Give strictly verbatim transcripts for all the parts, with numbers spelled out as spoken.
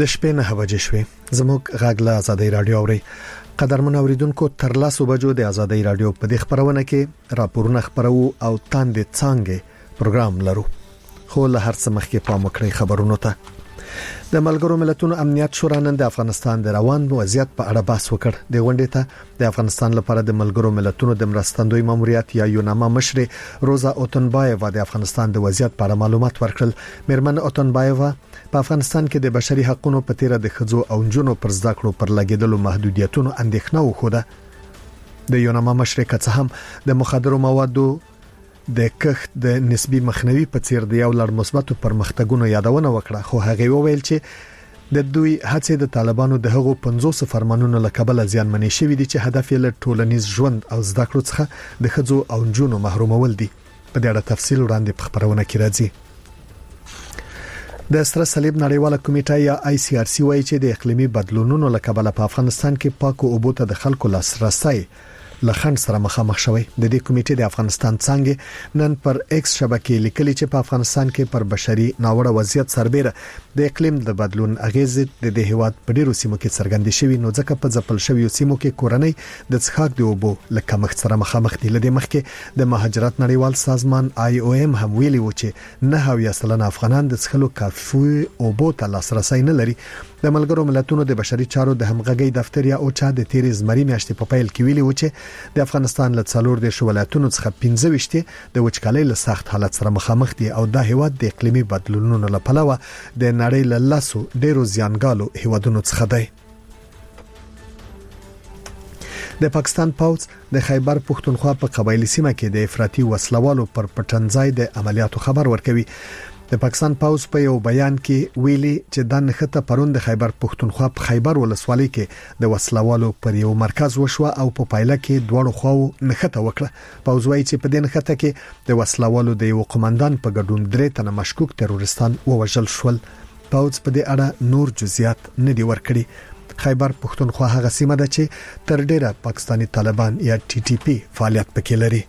د شپې نه بجې شوې زموږ غږ له آزادۍ رادیو اوري. قدرمن اوریدونکو تر لاسو بجو د آزادۍ رادیو په دې خبرونه کې راپورونه خبرو او تاند څنګه پروګرام لرو. خو له هر څه مخکې پام وکړئ خبرونو ته. د ملګرو ملتونو امنیت شورا نن د افغانستان د روان وضعیت په اړه بحث وکړ. د غونډې ته د افغانستان لپاره د ملګرو ملتونو د مرستندوی ماموریت یا یوناما مشر روزا اوتنبایوا د افغانستان د وضعیت په اړه معلومات ورکړل. میرمن اوتنبایوا په افغانستان کې د بشري حقوقو په تیر د خځو او نجونو پر زده کړو پر لګیدلو محدودیتونو اندېښنه وښوده. د یوناما مشر کڅ هم د مخدرو موادو د کښت د نسبی مخنیوي په څیر د یو لړ مثبتو پرمختګونو یادونه وکړه. خو هغه وویل چې د دوی هڅې د طالبانو د هغو پنځوس فرمانونو لکبل ځانمنې شوې دي چې هدف یې له ټولنیز ژوند او زده کړو څخه د خځو او نجونو محرومول دي. په دې اړه تفصیل وړاندې په خبرونه کې راځي. د سره صلیب نړیواله کمیټه یا آی سی آر سی وايي چې د اقلیمي بدلونونو لکبل په افغانستان کې پاکو اوبو ته د خلکو لاسرسي لخند سره مخامخ شوی. د دې کمیټې د افغانستان څنګه نن پر ایکس شبکې لیکلي چې په افغانستان کې پر بشري ناوړه وضعیت سربېره د اقلیم د بدلون اغیز د دې هیواد په ډیرو سیمو کې څرګندې شوی. نو ځکه په ځپل شوی سیمو کې کورنۍ د څښاک د اوبو لکه مخ سره مخامخ دي. لدې مخکې د مهاجرت نړیوال سازمان آی او ام هم ویلي و چې نه هویا سلنه افغانان د څښلو کافي اوبو ته لاسرسي نه لري. د ملګرو ملتونو د بشري چارو د همغږي دفتر یا اوچا د تیرې زمري میاشتې په پیل کې ویلي و چې د افغانستان له څلور د ولایتونو څخه پنځه وشته د وچکالۍ له سخت حالت سره مخامخ دي او د هیواد د اقلیمي بدلونونو له پلوه د نړۍ له لاسو ډیرو زیانګالو هیوادونو څخه دی. د پاکستان پوځ د خیبر پښتونخوا په قبایلی سیمه کې د افراطي وسلوالو پر پټنځای د عملیاتو خبر ورکوي. د پاکستان پوځ په یو بیان کې ویلي چې د نخته پرون د خیبر پښتونخوا په خیبر ولسوالۍ کې د وسلوالو پر یو مرکز وشو او په پایله کې دوړو خواو نخته وکړه. پوځ وايي چې په دې نخته کې د وسلوالو د یو قومندان په ګډون درې تنه مشکوک تروریستان ووژل شول. پوځ په دې اړه نور جزئیات نه دی ورکړي. خیبر پښتونخوا هغه سیمه ده چې تر ډیره پاکستانی طالبان یا ټي ټي پی فعالیت پکې لري.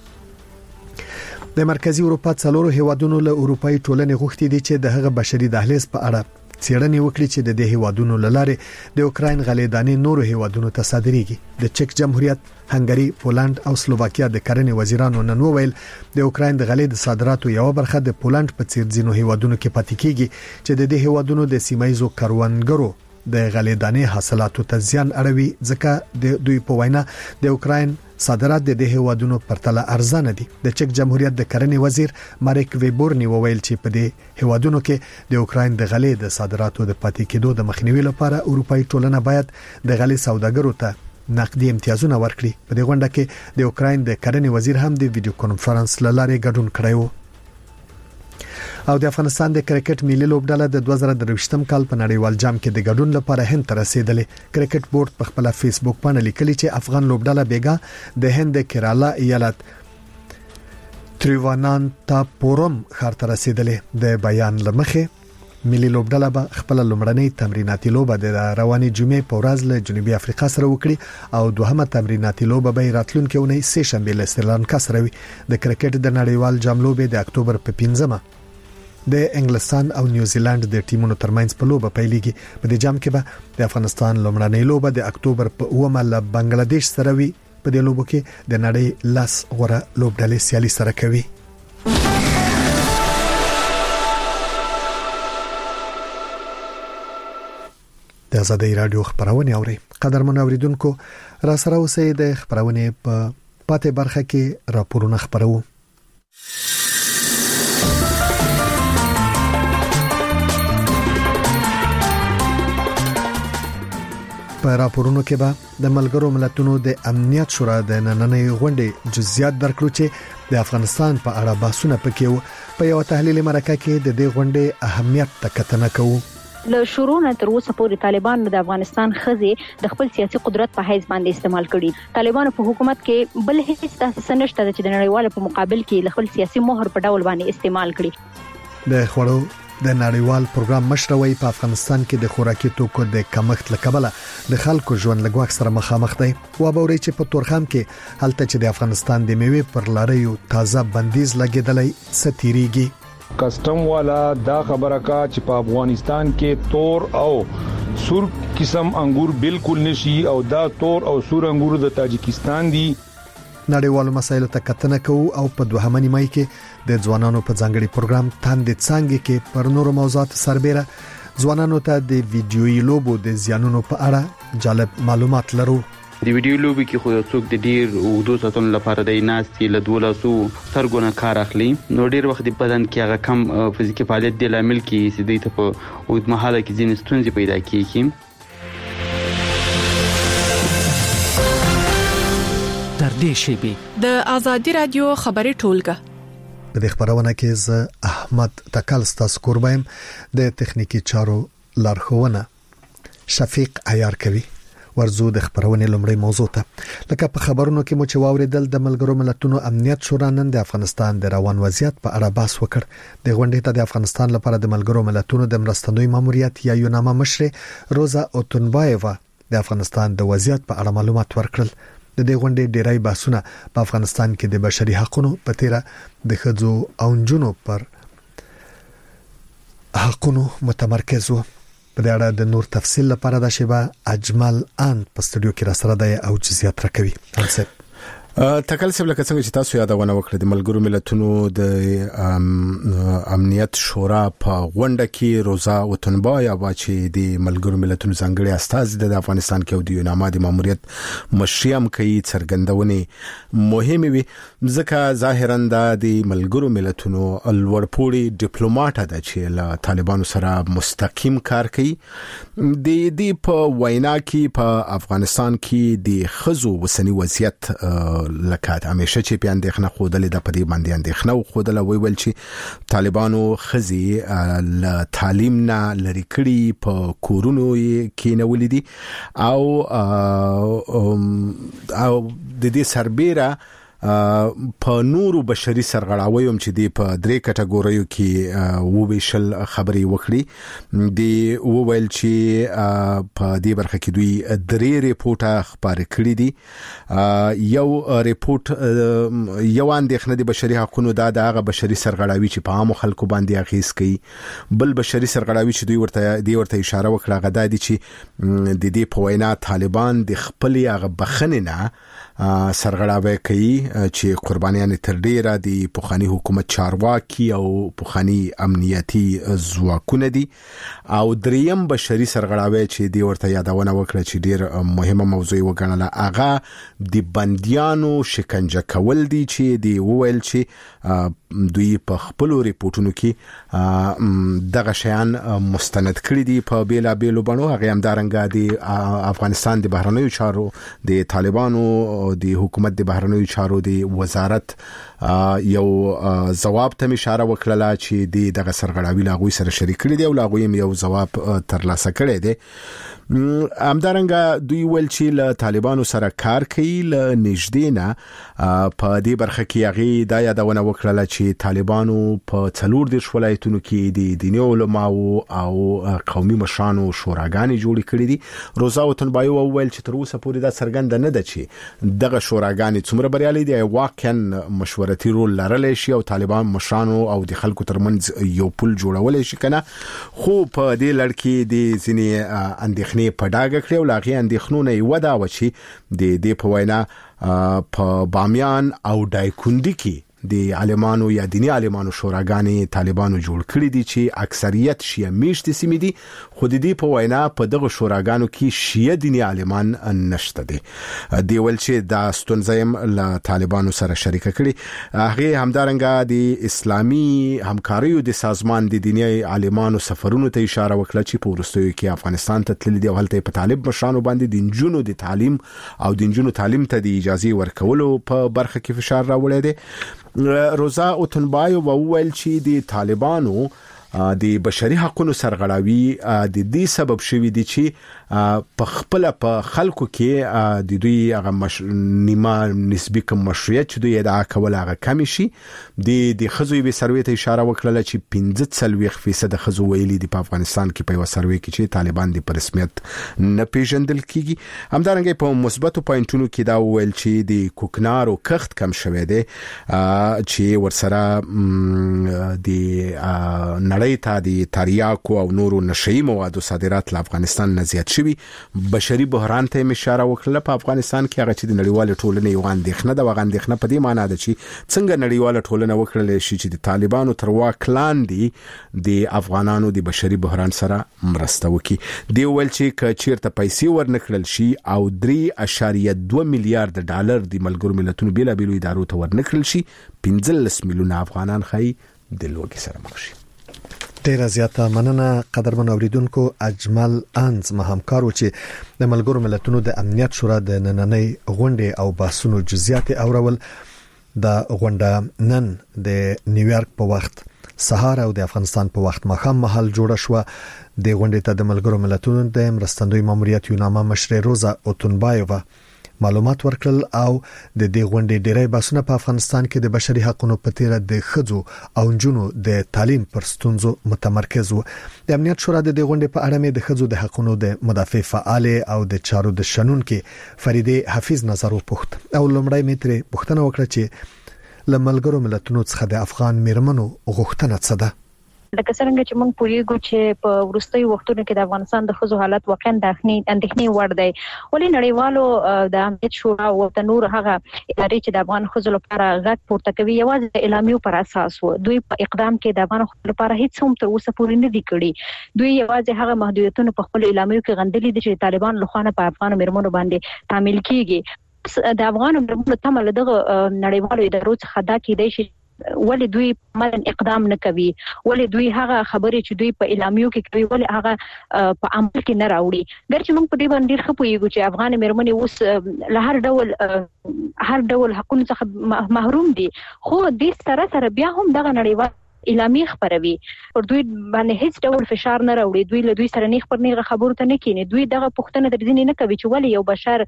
د مرکزی اروپا څلورو هیوادونو له اروپאי ټولنې غوښتي دي چې د هغه بشري دهلیز په اړه څېړنې وکړي چې د دې هیوادونو لاره د اوکراین غلیدانې نورو هیوادونو ته صادرېږي. د چک جمهوریت، هنګری، پولند او سلوواکیا د کرنې وزیرانو نن وویل د اوکراین د غلې د صادراتو یو برخه د پولند په څیر ځینو هیوادونو کې پاتې کیږي چې د دې هیوادونو د سیمایزو کاروانګرو د غلیدانې حاصلاتو ته زیان اړوي. ځکه د دوی په وینا د اوکراین صادرات د دې هیوادونو پرتله ارزانه دي. د چک جمهوریت د کرنې وزیر مارک ویبورنی وویل چې په دې هیوادونو کې د اوکراین د غلې د صادراتو د پاتې کېدو د مخنیوي لپاره اروپאי ټولنه باید د غلې سوداګرو ته نقدي امتیازونه ورکړي. په دې غونډه کې د اوکراین د کرنې وزیر هم د ویډیو کانفرنس لاره ګډون کړی و. او د افغانستان د کرکټ ملي لوبډله د دوه زره درویشتم کال په نړیوال جام کې د ګډون لپاره هند ته رسیدلې. کرکټ بورډ په خپل فیسبوک باندې لیکلي چې افغان لوبډله بیګا د هند کیرالا ایالت تریوانانتاپورم ښار ته رسیدلې. د بیان لمخه ملي لوبډله به خپل لومړنۍ تمریناتي لوبه د رواني جمعې په ورځ له جنوبي افریقا سره وکړي او دوهمه تمریناتي لوبه به راتلونکي اونۍ سه شنبه له سریلانکا سره وي. د کرکټ د نړیوال جام لوبه د اکتوبر په پنځمه د انګلستان او نیوزیلند د ټیمونو ترمنځ په لوبه پیلېږي. په دې جام کې به د افغانستان لومړنۍ لوبه د اکتوبر په اومه له بنگلاديش سره وي. په دې لوبو کې د نړۍ لاس غوړه لوبډلې سیالي سره کوي. د آزادۍ رادیو خبرونه اوري. قدرمن اوریدونکو را سره اوسئ. د خبرونه په پاتې برخه کې راپورونه خبرو. په راپورونو کې به د ملګرو ملتونو د امنیت شورا د نننۍ غونډې جزئیات درکړو چې د افغانستان په اړه بحثونه پکې وو. په یو تحلیلي مرکه کې د دې غونډې اهمیت تکتنه کوو. له شروع نه تر اوسه پورې طالبان د افغانستان خزي د خپل سیاسي قدرت په حیث باندې استعمال کړي. طالبان په حکومت کې بل هیڅ تاسیس نشته چې د نړیوالو په مقابل کې خپل سیاسي مهر په ډول باندې استعمال کړي. د خړو د نړیوال پروګرام مشروي په افغانستان کې د خوراکي توکو د کمښت لکبله د خلکو ژوند لګواک سره مخامخ دی. و به وري چې په تورخم کې هلته چې د افغانستان د میوې پر لارې یو تازه بندیز لګیدلې ستیریږي. کسٹم والا دا خبره کا چې په افغانستان کې تور او سور قسم انګور بالکل نشي او دا تور او سور انګور د تاجکستان دي. نړیوالو مسایلو ته کتنه کوو او په دوهمه نیمه کې د ځوانانو په ځانګړي پروګرام تاندې څنګه کې پر نورو موضوعات سربېره ځوانانو ته د ویډیويي لوبو د زیانونو په اړه جالب معلومات لرو. د ویډیو لوبي کې خو یو څوک د ډیر اوږدو ساتونو لپاره د ناستي له دولسو سترګونه کار اخلي نو ډیر وخت په بدن کې هغه کم فزیکي فعالیت د لامل کې چې د ته په اوږد مهاله کې ځینې ستونزې پیدا کیږي. تر دې شی د آزادي رادیو خبري ټولګه په دې خبرونه کې ز احمد تکل ستاسو قربایم د تخنیکی چارو لارښوونه شفیق عیار کوي. ورزو د خبرونه لومړی موضوع ته لکه په خبرونو کې مو چې واوریدل د ملګرو ملتونو امنیت شورا نن د افغانستان د روان وضعیت په اړه بحث وکړ. د غونډې ته د افغانستان لپاره د ملګرو ملتونو د مرستندوی ماموریت یا یوناما مشر روزا اوتونبایوا د افغانستان د وضعیت په اړه معلومات ورکړل. د دې غونډې ډیری بحثونه په افغانستان کې د بشري حقوقو په تیره د ښځو او نجونو پر حقوقو متمرکز وو. په دې اړه د نور تفصیل لپاره د شیبه اجمل ان په استودیو کې را سره دی او جزئیات راکوي. انصب تکل سیب لکه څنګه چې تاسو یادونه وکړه د ملګرو ملتونو د امنیت شورا په غونډه کې روزا اوتونبایوا چې د ملګرو ملتونو ځانګړي استاذ د افغانستان کې او د یوناما د ماموریت مشریم کوي څرګندونه مهمه وي ځکه ظاهرا د ملګرو ملتونو الورپوري ډیپلوماټ ده چې له طالبانو سره مستقیم کار کوي. د دې په وینا کې په افغانستان کې د خزو وسنی وضعیت لکه همیشه چې په اندېښنه خودلې د پدې باندې اندېښنه خودله وی ول چې طالبانو خزي ل تعلیم نه لري کړي په کورونو کې نولې دي او او د دې سربېره په نورو بشري سرغړاویو چې دی په درې کټګوریو کې وویشل خبري وکړي دی وویل چې په دې برخه کې دوی درې ریپورټه خبرې کړې دي. یو ریپورت یو اندېښنه د بشري حقوقو د هغه بشري سرغړاوي چې په عام خلکو باندې اغیز کوي. بل بشري سرغړاوي چې دوی ورته دی ورته اشاره وکړه غدا دي چې د دې په وینا طالبان د خپل هغه بخنه نه سرغړاوي کوي چې قربانیان تر ډیره د پوخانی حکومت چارواکي او پوخانی امنیتي ځواکونه دي. او دریم بشري سرغړاوي چې دی ورته یادونه وکړه چې ډیر مهمه موضوع وګڼله هغه د بنديانو شکنجه کول دي چې دی وویل چې دوی په خپل ریپورتونو کې دغه شیان مستند کړی دي په بیلا بیلو بڼو. هغه هم دارنګه د افغانستان د بهرنیو چارو د طالبانو د حکومت د بهرنیو چارو د وزارت یو جواب ته اشاره وکړه چې د دغه سرغړاوي لاغوي سره شریک کړي دي او لاغوي یو جواب ترلاسه کړي دي. همدارنګه دوی ول چې له طالبانو سره کار کوي له نږدې نه په دې برخه کې هغه د یادونه وکړه چې طالبانو په څلور د ولایتونو کې د دیني علماو او قومي مشرانو شوراګانې جوړې کړې دي. روزا اوتونبایوا وویل چې تر اوسه پورې دا څرګنده نه ده چې دغه شوراګانې څومره بریالي دي واقعا مشورتي رول لرلی شي او طالبان مشرانو او د خلکو ترمنځ یو پل جوړول شي کنه. خو په دې لړ کې د ځینې اندېښنې په ډاګه کړو لاغي اندېښنونه یو دا و چې د دې په وینا په بامیان او دایکندي کې د عالمانو یا دینی عالمانو شوراګانې طالبانو جوړ کړی دي چې اکثریت شیعه میشتي سیمې دي. خو د دې په وینا په دغه شوراګانو کې شیعه دینی عالمان نشته دي. دی ول چې د ستونزم له طالبانو سره شریک کړي. هغه همدارنګه د اسلامي همکاریو د سازمان د دینی عالمانو سفرونو ته اشاره وکړه چې په ورستیو کې افغانستان ته تللي دي او هلته په طالب مشرانو باندې د نجونو د تعلیم او د نجونو تعلیم ته د اجازه ورکولو په برخه کې فشار راوړی دی. روزا اوتونبایوا وویل چې د طالبانو د بشري حقوقو سرغړاوي د دې سبب شوی دی چې په خپل په خلکو کې د دوی هغه مش... نیمه نسبی کوم مشروعیت چې دوی ادعا کول هغه کم شي. د د خزوی به سروې ته اشاره وکړه چې پنځه ویشت فیصد خزو ویلي دی په افغانستان کې په یو سروې کې چې طالبان د رسمیت نه پیژندل کیږي. همدارنګه په مثبتو پوینټونو کې دا ویل چې د کوکنارو کښت کم شوی دی چې ورسره د نړۍ ته د تریاکو او نورو نشئی موادو صادرات له افغانستان نه زیات شوي. بشري بحران ته اشاره وکړه په افغانستان کې هغه چې د نړیوال ټولنې یو اندېښنه د وغندېښنه په دې معنی ده چې څنګه نړیوال ټولنه وکړل شي چې د طالبانو تر واک لاندې د افغانانو د بشري بحران سره مرسته وکړي. دی ویل چې کچیرته پیسې ورنکړل شي او درې اشاریه دوه میلیارډ ډالر د ملګرو ملتونو بیل بیل ادارو ته ورنکړل شي پنځلس میلیونه افغانان خای د لوګي سره مخ شي. ډیره زیاته مننه قدرمن اوریدونکو. اجمل انز مهمکار و چې د ملګرو ملتونو د امنیت شورا د نننۍ غونډې او بحثونو جزئیات اورول. د غونډه نن د نیویارک په وخت سهار او د افغانستان په وخت ماښام مهال جوړه شو. د غونډې ته د ملګرو ملتونو د مرستندوی ماموریت یونامه مشر روزا اوتونبایووا معلومات ورکړل او د دې غونډې ډیری بحثونه په افغانستان کې د بشري حقوقو په تیر د خځو او نجونو د تعلیم پر ستونزو متمرکز و. د امنیت شورا د دې غونډې په اړه مې د خځو د حقوقو د مدافع فعال او د چارو د شنن کې فریده حفیظ نظر وپوښت او لمړی مې ترې پوښتنه وکړه چې لملګرو ملتونو څخه د افغان میرمنو غوښتنه څه ده. لکه څنګه چې موږ پوهیږو چې په ورستۍ وختونو کې د افغانستان د خزو حالت واقعا د اندېښنې وړ دی. ولې نړیوالو د امنیت شورا او د نور هغه ادارې چې د افغان خزو لپاره غږ پورته کوي یوازې د اعلامیو پر اساس وو. دوی په اقدام کې د افغان خزو لپاره هیڅ هم تر اوسه پورې نه دي کړی. دوی یوازې هغه محدودیتونه په خپل اعلامیو کې غندلي دي چې طالبان له خوا په افغان مرمنو باندې تعمیل کیږي. د افغان مرمنو تمل دغه نړیوالو ادارو څخه دا کیدای شي ولې دوی عملاً اقدام نه کوي. ولې دوی هغه خبرې چې دوی په اعلامیو کې کوي ولې هغه په عمل کې نه راوړي. ګرچې موږ په دې باندې ډېر ښه پوهیږو چې افغان مېرمنې اوس له هر ډول هر ډول حقوقو څخه محروم دي، خو دې سره سره بیا هم دغه نړیوال اعلامیه خبروي پر دوی باندې هیڅ ډول فشار نه راوړي. دوی له دوی سره نیغ پر نیغه خبرو ته نه کینی. دوی دغه پوښتنه د ځینې نه کوي چې ولې یو بشر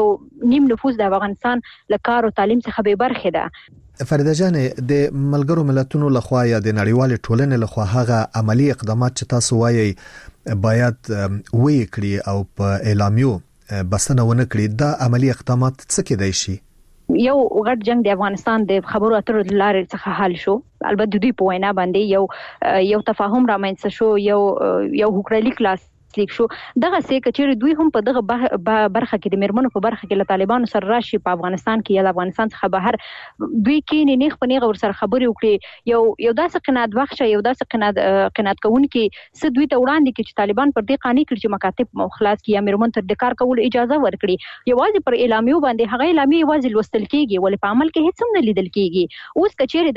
یو نیم نفوس د افغانستان له کار او تعلیم څخه به برخه ده. فریده جان، د ملګرو ملتونو لخوا یا د نړیوال ټولنې لخوا هغه عملی اقدامات چې تاسو وایي باید وې کړی او په اعلامیو بسنه ونه کړی، دا عملی اقدامات څه کېدای شي؟ یو غټ جنگ د افغانستان د خبرو اترو لارې څخه حل شو. البته دوی په وینا باندې یو یو تفاهم رامنځته شو، یو یو حکومتي کلاس لیک شو. دغه څه کچېر دوی هم په دغه برخه کې د مرمنو په برخه کې له طالبانو سره راشي په افغانستان کې یا د افغانستان څخه بهر دوی کې نه نیغ په نیغه ور سره خبرې وکړي. یو یو داسې قناعت بخش یو داسې قناعت قناعت کوونکي څه دوی ته وړاندې کړي چې طالبان پر دې قانې کړي چې مکاتب مخلص کې یا مرمن تر د کار کول اجازه ورکړي. یوازې پر اعلامیو باندې هغه اعلامیه یوازې لوستل کیږي ولې په عمل کې هیڅ هم نه لیدل کیږي. اوس کچېر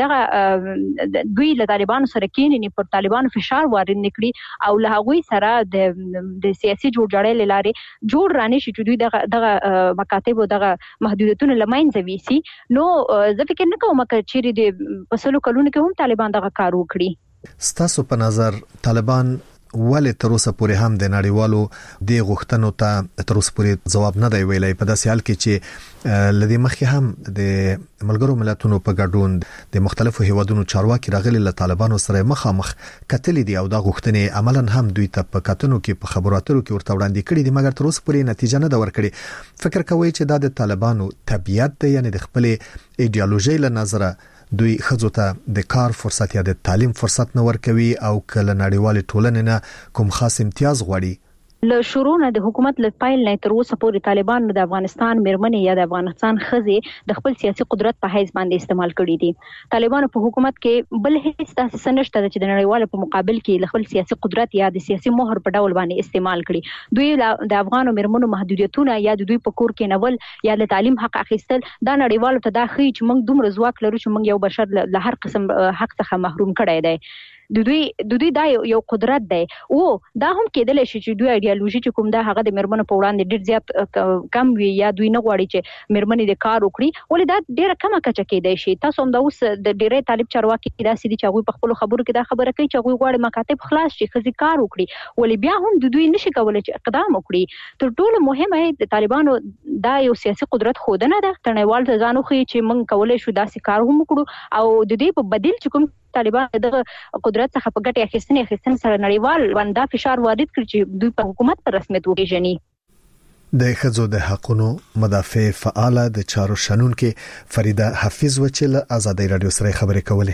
دغه دوی له طالبانو سره کېنې پر طالبانو فشار وارد نکړي او له هغوی سره د د سیاسي جوړجاړي لاري جوړ رانه شي چې دوی دغه دغه مکاتب او دغه محدودیتونه لماینځ ویسي. نو زه فکر نه کوم چې د پسلو کلونو کې هم طالبان دغه کار وکړي. ستاسو په نظر طالبان ولې تر اوسه پورې هم د نړیوالو د غوښتنو ته تر اوسه پورې جواب نه دی ویلای، په داسې حال کې چې لدی مخکې هم د ملګرو ملتونو په ګډون د مختلفو هیوادونو چارواکي راغلي له طالبانو سره مخامخ کتلې دي او دا غوښتنې عملاً هم دوی ته په کتنو کې په خبرو اترو کې ورته وړاندې کړي دي، مګر تر اوسه پورې نتیجه نه ده ورکړې. فکر کوي چې دا د طالبانو طبيعت دی، یعنی د خپل ایدئولوژي له نظره دوی خځو ته د کار فرصت یا د تعلیم فرصت نه ورکوي او کله نړیوال ټولنې نه کوم خاص امتیاز غواړي. له شروع نه د حکومت له پایل نه تر اوسه پورې طالبان د افغانستان مرمنې یا د افغانستان خزې د خپل سیاسي قدرت په حیث باندې استعمال کړي دي. طالبانو په حکومت کې بل هیڅ تاسیس نشته چې د نړیوالو په مقابل کې خپل سیاسي قدرت یا د سیاسي مهر په ډول باندې استعمال کړي. دوی د افغانو مرمنو محدودیتونه یا د دوی په کور کې نول یا د تعلیم حق اخیستل دا نړیوالو ته دا خي چې موږ دومره ځواک لرو چې موږ یو بشر له هر قسم حق څخه محروم کړي دی. د دوی د دوی دا یو قدرت دی او دا هم کېدل شي چې دوی ایډیالوژي چې کوم دا هغه د مرمنو په وړاندې ډیر زیات کم وي یا دوی نه غواړي چې مرمنې د کار وکړي ولې دا ډیره کمه کچه کېدای شي. تاسو هم دا اوس د ډیرې طالب چارواکي دا سړي چې هغه په خپل خبرو کې دا خبره کوي چې هغه غواړي مکاتب خلاص شي خزي کار وکړي ولې بیا هم د دوی نشي کولای چې اقدام وکړي. تر ټولو مهمه د طالبانو دا یو سیاسي قدرت خودنه ده تنوال ته ځانو خو چې موږ کولای شو داسې کار هم وکړو او د دې په بدیل چې کوم طالبان د قدرت څخه په ګټه اخیستنې اخیستن سره نړیوال وندا فشار وارد کړ چې دوی په حکومت پر رسمیت وپیژني. د ښځو د حقوقو مدافع فعاله د چارو شنون کې فریده حفیظ وچل آزادۍ رادیو سره خبرې کولې.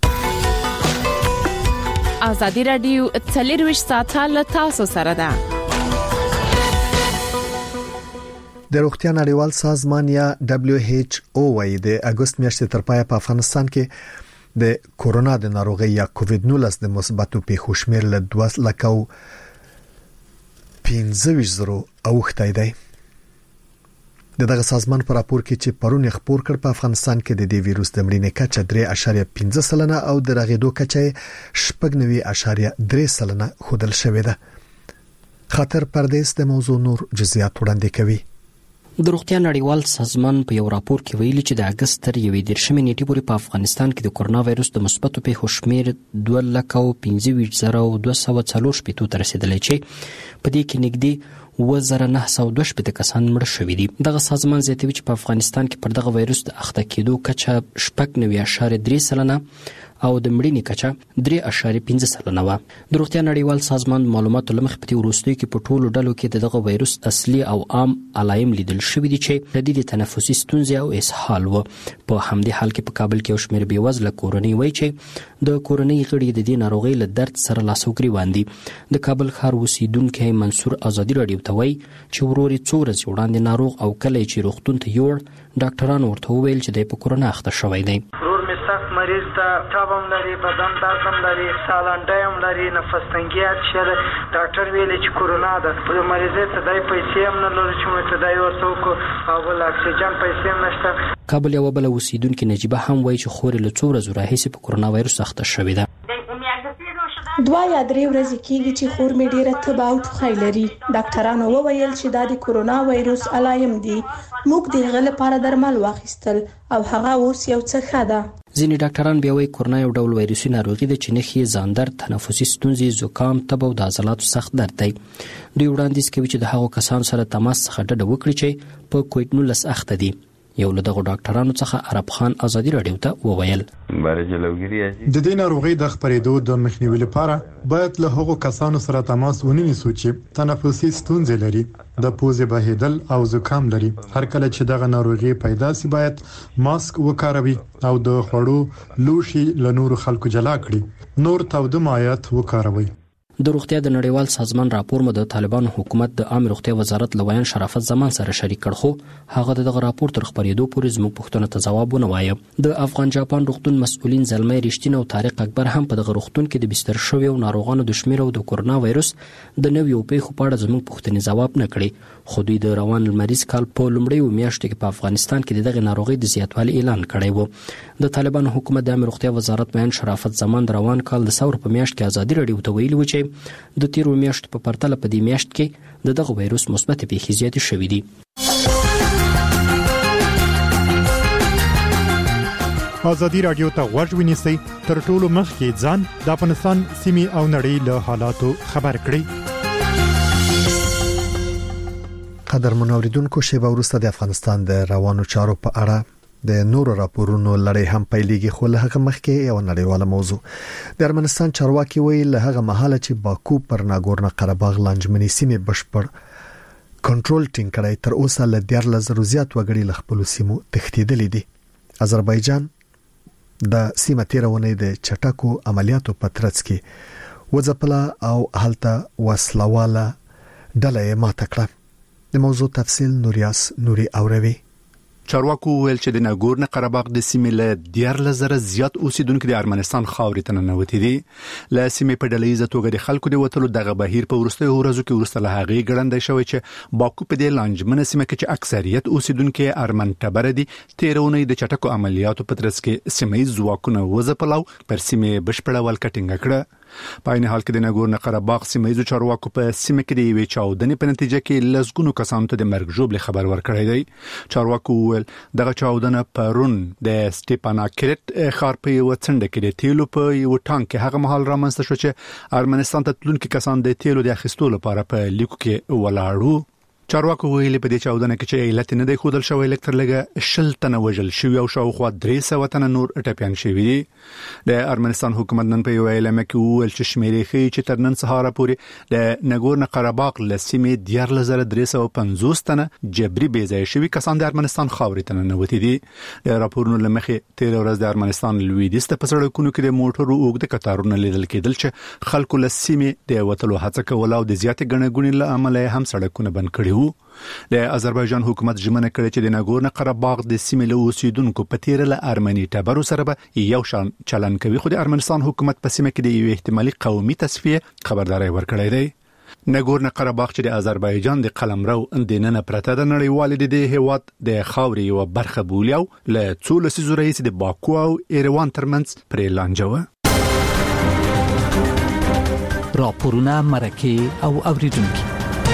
آزادۍ رادیو څلرویشت ساعته له تاسو سره ده. د روغتیا نړیوال سازمان یا دبليو ایچ او وايي د اگست میاشتې تر پایه په افغانستان کې د کورونا د ناروغي یا کووډ نولس د مثبتو پیښو شمېر له دوه لک او پنځه ویشت زره اوښتی دی. د دغه سازمان په راپور کې چې پرون خبر کړ په افغانستان کې د دې وایروس د مړینې کچه درې اعشاریه پنځه سلنه او د رغېدو کچه شپږ نوي اعشاریه درې سلنه خودل شوې ده. خاطر پردیس د موضوع نور جزئیات وړاندې کوي. د روغتیا نړیوال سازمان په یو راپور کې ویلي چې د اگست تر یوې دیرشمې نیټې پورې په افغانستان کې د کورونا وایروس د مثبتو پیښو شمېر دوه لک او پنځه ویشت زره او دوه سوه څلور شپېته ته رسیدلی چې په دې کې نږدې اووه زره نه سوه دوه شپېته کسان مړه شوي دي. دغه سازمان زیاتوي چې په افغانستان کې پر دغه وایروس د اخته کېدو کچه شپږ نوي اعشاریه درې سلنه او د مړینې کچه درې اعشاریه پنځه سلنه وه. د روغتیا نړیوال سازمان معلوماتو له مخې په دې وروستیو کې په ټولو ډلو کې د دغه وایروس اصلي او عام علایم لیدل شوي دي چې شدید تنفسي ستونزې او اسهال و. په همدې حال کې په کابل کې یو شمېر بېوزله کورنۍ وایي چې د کورنۍ غړي د دې ناروغۍ له درد سره لاس او ګریوان دي. د کابل ښار اوسیدونکی منصور آزادي راډیو ته وایي چې ورور یې څو ورځې وړاندې ناروغ او کله چې روغتون ته یوړ ډاکټرانو ورته وویل چې دی په کورونا اخته شوی دی. سخت مریض ته تاب هم لري بدن درد هم لري سالانډی هم لري نفس تنګي شته. ډاکټر ویلي چې کورونا ده. په مریض ته دای پیسې هم نه لري چې مو ته دای ورته وکړو او بل اکسیجن پیسې هم نشته. کابل یو بل اوسیدونکو نجیبه هم وایي چې خوري له څو ورځې راهیسې په کورونا وایروس اخته شوې ده. دوا یا درې ورځې کېږي چې خور مې ډیره تبه او ټوخی لري. ډاکټرانو وویل چې دا د کورونا وایروس علایم دي. موږ د هغه لپاره درمل واخیستل او هغه اوس یو څه ښه ده. ځینې ډاکټران بیا وایي کورونا یو ډول وایروسي ناروغي ده چې نښې یې ځاندرد، تنفسي ستونزې، زکام، تبه او د عضلاتو سخت درد دی. دوی وړاندیز کوي چې د هغو کسانو سره تماس څخه ډډه وکړي چې په کووډ نولس اخته دي. یو له دغه ډاکټرانو څخه عرب خان آزادي راډیو ته وویل د دې ناروغي د خپرېدو د مخنیوي لپاره باید له هغو کسانو سره تماس ونیسو چې تنفسي ستونزې لري، د پوزې بهیدل او زکام لري. هر کله چې دغه ناروغي پیدا سي باید ماسک وکاروي او د خوړو لوښي له نورو خلکو جلا کړي. نور تاوده مایعات وکاروي. د روغتیا د نړیوال سازمان راپور مو د طالبانو حکومت د عام روغتیا وزارت لویان شرافت زمان سره شریک کړ خو هغه دغه راپور تر خبرېدو پورې زموږ پوښتنو ته ځواب ونه وایه. د افغان جاپان روغتون مسؤلین زلمي رښتین او طارق اکبر هم په دغه روغتون کې د بستر شویو ناروغانو د شمیر او د کورونا وایروس د نویو پیښو په اړه زموږ پوښتنې ځواب نه کړي. خو دوی د روان لمریز کال په لومړیو میاشتو کې په افغانستان کې دغه ناروغي د زیاتوالي اعلان کړی و. د طالبانو حکومت د عام روغتیا وزارت بیان شرافت زمان د روان کال د ثور په میاشت کې آزادي راډیو ته ویلي و چې د تیرو میاشتو په پرتله په دې میاشت کې د دغه وایروس مثبت پیښې زیاتې شوې دي. آزادي راډیو ته غوږ ونیسئ تر ټولو مخکې ځان د افغانستان سیمې او نړۍ له حالاتو خبر کړئ. قدر منوریدونکو شیبه وروسته د افغانستان د روانو چارو په اړه د نورو راپورونو لړۍ هم پیلېږي خو له هغه مخکې یو نړیواله موضوع. د ارمنستان چارواکي وایي له هغه مهاله چې باکو پر ناګورنو قرهباغ لانجمنې سیمې بشپړ کنټرول ټینګ کړی تر اوسه له دیارلس زرو زیات وګړي له خپلو سیمو تښتېدلي دي. آذربایجان د سیمه تیرونې د چټکو عملیاتو په ترڅ کې وځپله او هلته وسلواله ډله یې ماته کړه. د موضوع تفصیل نوریاس نوري اوروي. چارواکو ویل چې د ناګورنو قرهباغ د سیمې له دیارلس زره زیات اوسیدونکو د ارمنستان خاورې ته ننوتي دي. له سیمې په ډلهییزه توګه د خلکو د وتلو دغه بهیر په وروستیو ورځو کې وروسته له هغې ګړندی شوی چې باکو په دې لانجمنه سیمه کې چې اکثریت اوسیدونکو ارمن ټبر دي تیرونی د چټکو عملیاتو په ترڅ کې سیمې ځواکونه وځپلو پر سیمې بشپړه ولکټینګ کړه. په عین حال کې د ناګورنو قرهباغ سیمې چارواکو په سیمه کې د یوې چاودنې په نتیجه کې لسګونو کسانو ته د مرګ ژوبل خبر ورکړی دی. چارواکو ویل دغه چاودنه پرون د سټیپاناکرت ښار په یو څنډه کې د تیلو په یو ټانک کې هغه مهال رامنځته شو چې ارمنستان ته تلونکي کسان د تیلو د اخیستلو لپاره په لیکو کې ولاړو. چارواکو ویلي په دې چاودنه کې چې علت نه دی ښودل شوی، لکتر لګه شل تنه وژل شوي او شاوخوا درې سوه تنه نور ټپیان شوي دي. د ارمنستان حکومت نن په یو اعلامیه کې وویل چې شمیرې ښیي چې تر نن سهاره پورې د ناګورنو قرهباغ له سیمې دیارلس زره درې سوه پنځوس تنه جبري بې ځایه شوي کسان د ارمنستان خاورې ته ننوتي دي. د راپورونو له مخې تېره ورځ د ارمنستان لویدیځ ته په سړکونو کې د موټرو اوږده کتارونه لیدل کېدل چې خلکو له سیمې د وتلو هڅه کوله او د زیاتې ګڼه ګوڼې له امله هم سړکونه بند کړي وو. د آذربایجان حکومت ژمنه کړې چې د ناګورنو قرهباغ د سیمې له اوسیدونکو په تیره له ارمني ټبرو سره به یو شان چلن کوي، خو د ارمنستان حکومت په سیمه کې د یو احتمالي قومي تصفیه خبرداري ورکړې ده. ناګورنو قرهباغ چې د آذربایجان د قلمرو د نن پرته د نړیوال د دې هیواد د خاورې یو برخه بولی او له څو لسیزو راهیسې د باکو او ایروان ترمنځ پرې لانجه وه. راپورونه مرکه او اوریدونکو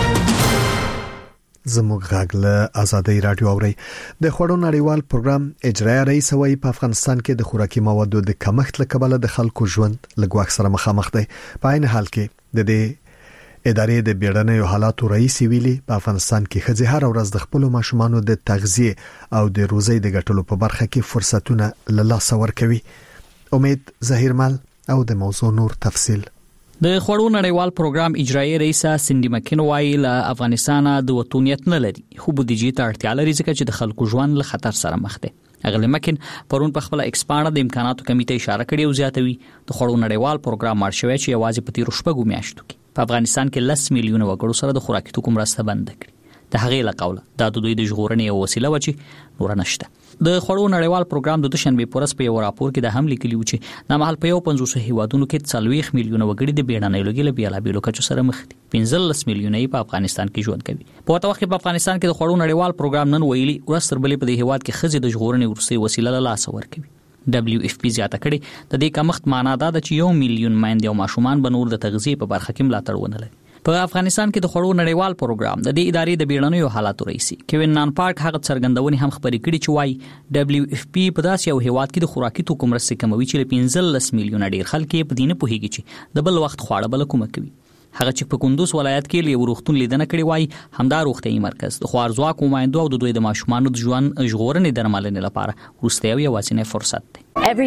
زموږ غږ له آزادۍ رادیو اوري. د خوړو نړیوال پروګرام اجرایي رئیس وایي په افغانستان کې د خوراکي موادو د کمښت له کبله د خلکو ژوند له ګواښ سره مخامخ دی. په عین حال کې د دې ادارې د بیړنیو حالاتو رئیس ویلي په افغانستان کې ښځې هر ورځ د خپل ماشومانو د تغذیه او د روزي د ګټلو په برخه کې فرصتونه له لاسه ورکوي. امید ظهیرمل او د موضوع نور تفصیل. د خوړو نړیوال پروګرام اجرایي رئیس سندي مکین وایي له افغانستان د وطنیت نه لري، خو بودیجې ته اړتیا لري ځکه چې د خلکو ژوند له خطر سره مخ دی. اغلی مکین پرون په خپل ایکسپانډ د امکاناتو کمیټې اشاره کړې او زیاتوي د خوړو نړیوال پروګرام مارشوي چې یوازې په تیر شپږو میاشتو کې په افغانستان کې لس میلیونه وګړو سره د خوراکي توکو مرسته بند کړې. د هغې له قوله دا د دوی د ژغورنې یو وسیله و چې نور نشته. د خوړو نړیوال پروګرام د دوشنبه پورس په یو راپور کې د هم لیکلي و چې د مهال په یو پنځوس هیوادونو کې څلوېښت میلیونه وګړي د بیړنۍ لوګي له بیلابېلو کچو سره مخ دي. پنځلس میلیونه په افغانستان کې ژوند کوي. په وخت کې په افغانستان کې د خوړو نړیوال پروګرام نن ویلي ورستر بلې په دې هیواد کې خزي د ژغورنې ورسې وسیله له لاسه ورکوي. دبليو اف پی زیاته کړي د دې کمښت معنا دا ده چې یو میلیون میندې او ماشومان به نور د تغذیه په برخه کې ملاتړ ونه لري. په افغانستان کې د خوړو نړیوال پروګرام د دې ادارې د بیړنیو حالاتو رئیس کوین نان پارک هغه څرګندونې هم خبرې کړي چې وايي دبليو اف پی په داسې یو هیواد کې د خوراکي توکو مرستې کموي چې له پنځلس میلیونه ډیر خلک په دینه پوهیږي چې د بل وخت خواړه بل کومه کوي. هغه چې په کندوز ولایت کې له وروختون لیدنه کړي وای همدا روغتيایي مرکز د خوارزواک ومایندو او د دوی د ماشومانو د ژوند ژغورنې درملنې لپاره وروستي او یوازینی فرصت دی.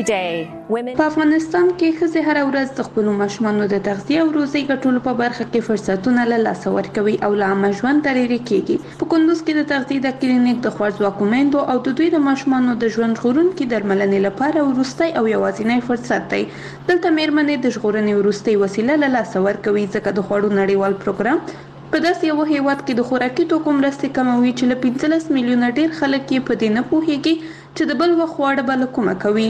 په افغانستان کې ښځې هر ورځ د خپل ماشومانو د تغذیه او روزي ګټلو په برخه کې فرصتونه له لاسه ورکوي او له عامه ژوند لرې کیږي. په کندوز کې د تغذیه د کلینیک د خوارزواک ومایندو او د دوی د ماشومانو د ژوند ژغورونکي درملنې لپاره وروستي او یوازینی فرصت دی. دلته مېرمنې د ژغورنې وروستي وسیله له لاسه ورکوي ځکه د خوړو نړیوال پروګرام په داسې یو هیواد کې د خوراکي توکو مرستې کموي چې له پنځلس میلیونه ډیر خلک یې په دې نه پوهیږي چې د بل وخت خواړه بل کومه کوي.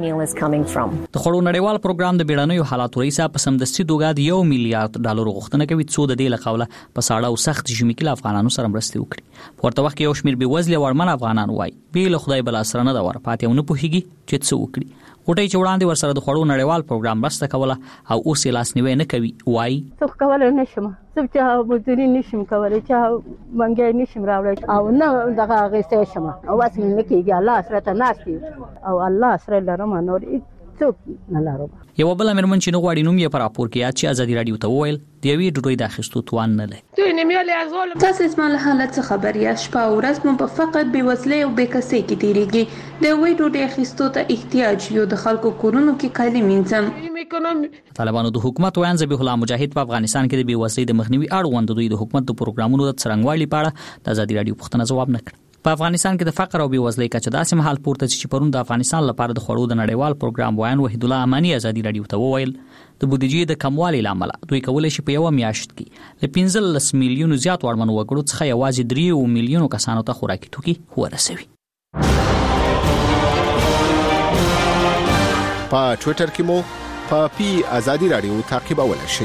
د خوړو نړیوال پروګرام د بیړنیو حالاتو رئیس په سمدستي توګه د یو میلیارډ ډالر غوښتنه کوي څو د دې لقوله په ساړه او سخت ژمي کې افغانانو سره مرستې وکړي. په ورته وخت کې یو شمېر بېوزله ورمن افغانان وایي بې له خدای بل اسره نه دا ورپاتې ونه پوهیږي چې څه وکړي. غوټۍ چې وړاندې ورسره د خوړو نړیوال پروګرام مرسته کوله او اوس یې لاس نیوی نه کوي وایي څه کولای نشم زه چې مزدوري نشم کولی چې منګی نشم راوړی او نه دغه اخیستی شم او وس مې نه کېږي الله سره ته ناست یم او الله سره لرم نور څوک نه لرم. یو بل مېرمن چې نه غواړي نوم یې په راپور کې یاد چې ازادي رادیو ته وویل د یوې ډوډۍ د اخیستو توان نه لري. تاسو زما له حالت څخه خبر یاست. شپه او ورځ مو په فقط بېوزلۍ او بېکسۍ کې تېرېږي. د یوې ډوډۍ اخیستو ته احتیاج یو د خلکو کورونو کې کالي مینځم. طالبانو د حکومت ویان ذبیح الله مجاهد په افغانستان کې د بېوزلۍ د مخنیوي اړوند دوی د حکومت د پروګرامونو د څرنګوالي په اړه د ازادي رادیو پوښتنه ځواب نه کړ. په افغانستان کې د فقر او بېوزلۍ کچه داسې مهال پورته چې پرون د افغانستان لپاره د خوړو د نړیوال پروګرام ویان وحید الله امانی ازادي رادیو ته وویل د بودیجې د کموالي لامل دوی کولای شي په یو میاشت کې له پنځلس میلیونو زیات وړمن وګړو څخه یوازې درې میلیونو کسانو ته خوراکي توکي ورسوي. په ټوئیټر کې مو په پی ازادي رادیو تعقیبولای شئ.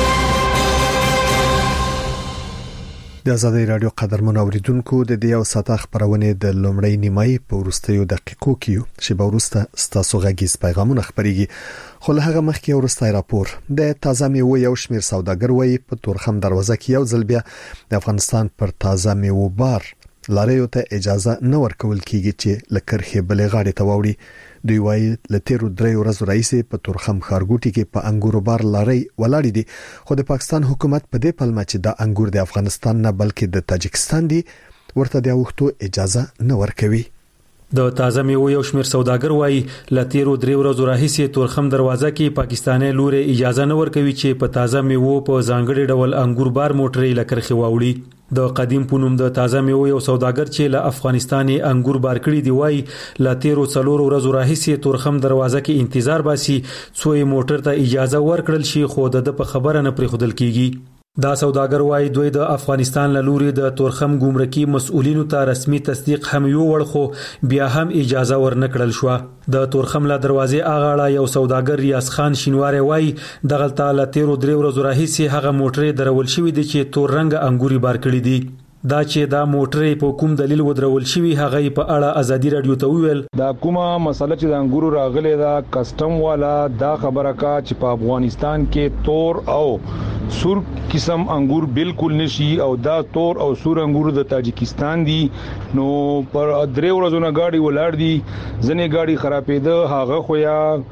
د ازادي رادیو قدرمن اوریدونکو د دې او ساته خبرونه د لومړی نیمای په ورستیو دقیقو کې چې به ورسته ستاسو غږیز پیغامونه خبريږي. خو له هغه مخکې ورستای راپور د تازه میوه یو شمیر سوداګر وایي په تورخم دروازه کې یو ځل بیا د افغانستان پر تازه میوه بار لاریو ته اجازه نه ورکول کیږي چې لکرخه بلې غاړې ته ووري. دوی وایي لتیرو درې ورځې راځي په تورخم خارګوټي کې په انګورو بار لاري ولاړ دي، خو د پاکستان حکومت په دې پلمه چې د انګور د افغانستان نه بلکې د تاجکستان دي ورته د وختو اجازه نه ورکوي. د تازه میوه یو شمیر سوداګر وایي لتیرو درې ورځې راهیسې تورخم دروازه کې پاکستاني لوري اجازه نه ورکوي چې په تازه میوه په ځانګړي ډول انګور بار موټرې لکرخه واوړي. د قدیم پونم د تازه میوه یو سوداګر چې له افغانستاني انګور بار کړی دی وایي لتیرو څلور ورځې راهیسې تورخم دروازه کې انتظار باسي څوې موټر ته اجازه ورکړل شي، خو د په خبره نه پرې خودل کیږي. دا سوداګر وایي دوی د افغانستان له لوري د تورخم ګمرکي مسؤلینو ته رسمي تصدیق هم یو ور خو بیا هم اجازه ورنکړل شو. د تورخم له دروازې اغاړه یو سوداګر ریاض خان شینواری وایي دغه تاله تیرو درې ورځې راهیسې هغه موټرې درول شوې دي چې تور رنګ انګوري بار کړی دي. دا چې دا موټرې په کوم دلیل ودرول شوی هغه په اړه ازادي رادیو ته ویل دا کومه مسله چې د انګورو راغله دا کسٹم والا دا خبره کا چې په افغانستان کې تور او سور قسم انګور بالکل نشي او دا تور او سور انګور د تاجکستان دي. نو پر درې ورځې نه گاډي ولاړ دي، ځنې گاډي خرابېده، هغه خو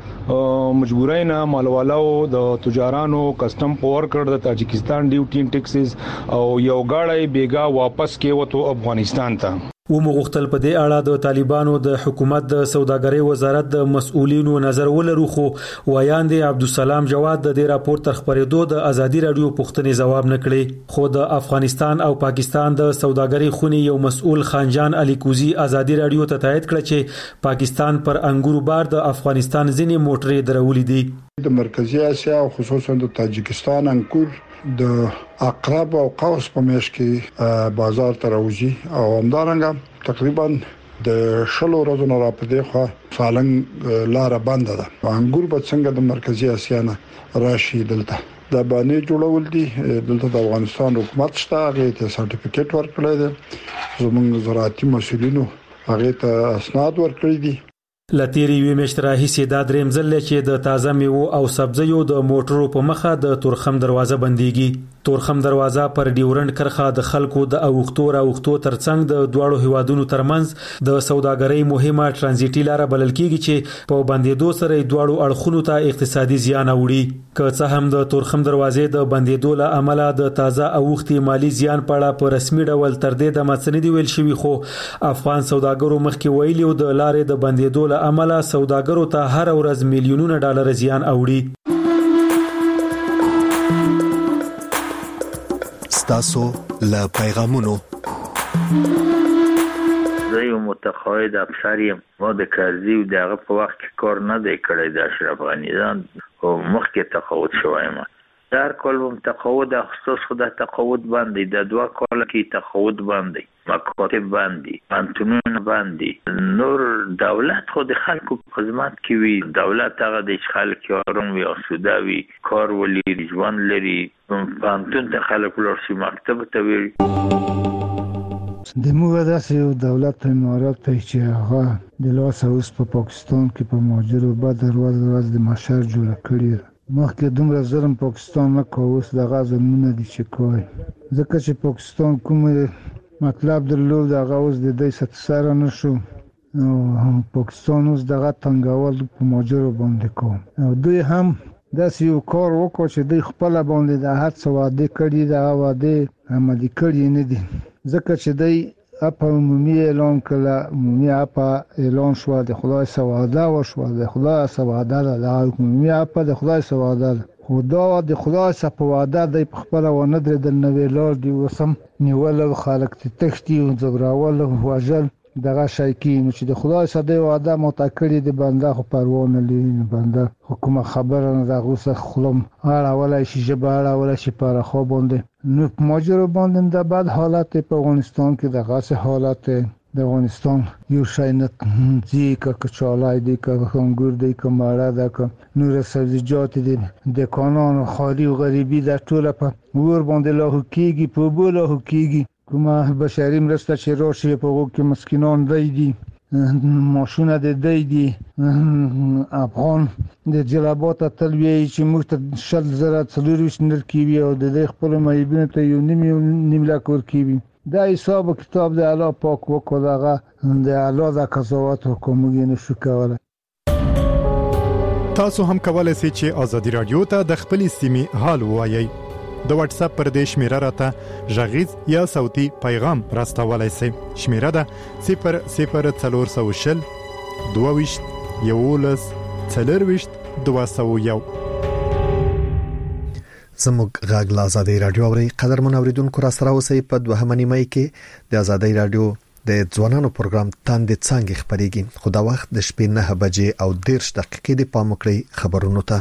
یا مجبورای نه مالوالو د تجارانو کسٹم پور کړ د تاجکستان ډیوټي ټیکسز او یو گاډي بیګا واپس کې وته افغانستان ته. و مغختل په دې اړه د طالبانو د حکومت د سوداګرۍ وزارت د مسؤلینو نظر ولرو، خو ویاند عبدالسلام جواد د دې راپور تر خبرېدو د ازادي رادیو پوښتنې جواب نه کړي. خو د افغانستان او پاکستان د سوداګرۍ خونی یو مسؤل خانجان علي کوزي ازادي رادیو ته تایید کړ چې پاکستان پر انګورو بار د افغانستان ځینې موټرې درولې دي. د مرکزی اسیا او خصوصا د تاجکستان انګور د اقرب او قوس په میش کې بازار ته راوځي او همدارنګه تقریبا د شلو ورځې نه راپدې خو سالنګ لار بنده ده. انګور به څنګه د مرکزی اسیا نه راشي دلته د باندې جوړول دي. دلته د افغانستان حکومت شته، هغه ته سرټیفیکیټ ورکړی دی، زموږ زراعتي مسؤلینو هغه ته اسناد ورکړي دي. لتیری وی مشتره هیڅ د دریم ځل چې د تازه میوه او سبزیو د موټرو په مخه د تورخم دروازه بنديږي. تورخم دروازه پر ډیورند کرخه د خلکو د اوختو را اوختو ترڅنګ د دواړو هیوادونو ترمنځ د سوداګرۍ مهمه ترانزیټي لار بلل کیږي چې په بندیدو سره دواړو اړخونو ته اقتصادي زیان اوړي. که څه هم د تورخم دروازې د بندیدو له امله د تازه اوختي مالی زیان پړه په رسمي ډول تر دې د مڅنې دی ویل شوی، خو افغان سوداګرو مخکې ویلي د لارې د بندیدو له عمله سوداګرو ته هر ورځ میلیونونه ډالر زیان اوړي. ستاسو له پیغامونو زه یو متقاعد افسر یم. ما د کرزي او دغه په وخت کې کار نه دی کړی د اشرف غنی ځان او مخکې تقاعد شوم. در کال هم تقاعد اختصاص خود تقاعد باندې د دوه کال کې تقاعد باندې مکاتب باندې پانتونون باندې نور دولت خود خلکو خدمت کوي. دولت هغه د خلک یارون وي اسوده وي کار ولي ځوان لري پانتون ته خلک ورسي مکتب ته وي. د موږ داسې دولت امارات ته چې هغه د لاس اوس په پاکستان کې په ماجرو بعد ورځ ورځ د مشر جوړ کړی مخکې دومره ظلم پاکستان نه کوي، اوس دغه ظلمونه دي چې کوي ځکه چې پاکستان کوم مطلب درلود هغه اوس د دې ستسره نشو او پاکستان اوس دغه تنګول په ماجرو باندې کوي او دوی هم داسې یو کار وکړي چې دوی خپل باندې د هر څه وعده کړي دا وعده عملي کړي نه دي ځکه چې دوی اپا عمومي اعلان کړه. عمومي اپا اعلان شو د خدای سواده او شو د خدای سواده د عمومي اپا د خدای سواده خدا د خدای سواده د خپل ونه درې د نویلار دی وسم نیول خلک تختی او زبراول وجل دغه شای کې نو چې د خدای ساده وعده متکړی د بنده خو پروا نه لري. بنده حکومت خبره نه دغه وسه خلم اړه ولا شي جباړه ولا شي پر خو باندې نو ماجر باندې د بعد حالت په افغانستان کې دغه سه حالت د افغانستان یو شای نه دی که کچالای دی که انګور دی که ماړه ده که نور سبزیجات دي د کانونو خالی او غریبي د ټوله په ور باندې لاهو کیږي په بوله هو کیږي کومه بشري مرسته چې راشي په وګ کې مسکینان دی دي ماشونه د دی دي افغان د جلبات تلوي چې موږ ته شل زره څلوروش نر کیوي او د خپل مېبینه ته یو نیم نیم لاک ور کیوي دا حساب کتاب د الله پاک وکړه د الله د قضاوت حکومت نشو کولای. تاسو هم کولای شئ چې ازادي رادیو ته د خپل سیمې حال وایي. د واتس اپ پر دې شمیره راته ژغیز یا صوتي پیغام راستولای شئ. شمیره ده صفر صفر څلور سوه شل دوه ویشت یولس څلور ویشت دوه سوه یو. زموږ غږ لا آزادي رادیو اوري قدر منوریدونکو را سره اوسئ په دوهمه نیمه کې د آزادي رادیو د ځوانانو پروګرام تاندې څنګه خبريږي. خو دا وخت د شپې نه بجې او دېرش دقیقې د پام وکړئ خبرونو ته.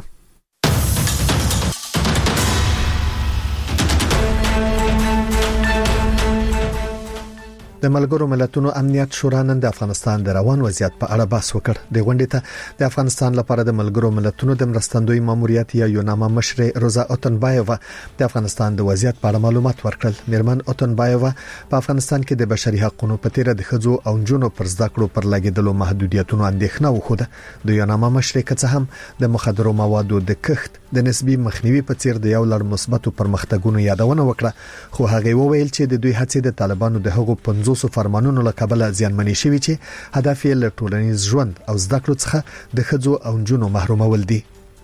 د ملګرو ملتونو امنیت شورا نن د افغانستان د روان وضعیت په اړه بحث وکړ. د غونډې ته د افغانستان لپاره د ملګرو ملتونو د مرستندوی ماموریت یا یوناما مشر روزا اوتنبایووا د افغانستان د وضعیت په اړه معلومات ورکړل. میرمن اوتنبایووا په افغانستان کې د بشري حقوقو په تیر د خځو او نجونو پر زده کړو پر لګیدلو محدودیتونو اندېښنه وښوده. د یوناما مشر که څه هم د مخدرو موادو د کښت د نسبی مخنیوي په څیر د یو لړ مثبتو پرمختګونو یادونه وکړه، خو هغه وویل چې د دوی هڅې د طالبانو د هغو پنځوس فرمانونو له کبله زیانمنې شوي چې هدف یې له ټولنیز ژوند او زده کړو څخه د ښځو او نجونو محرومول دي.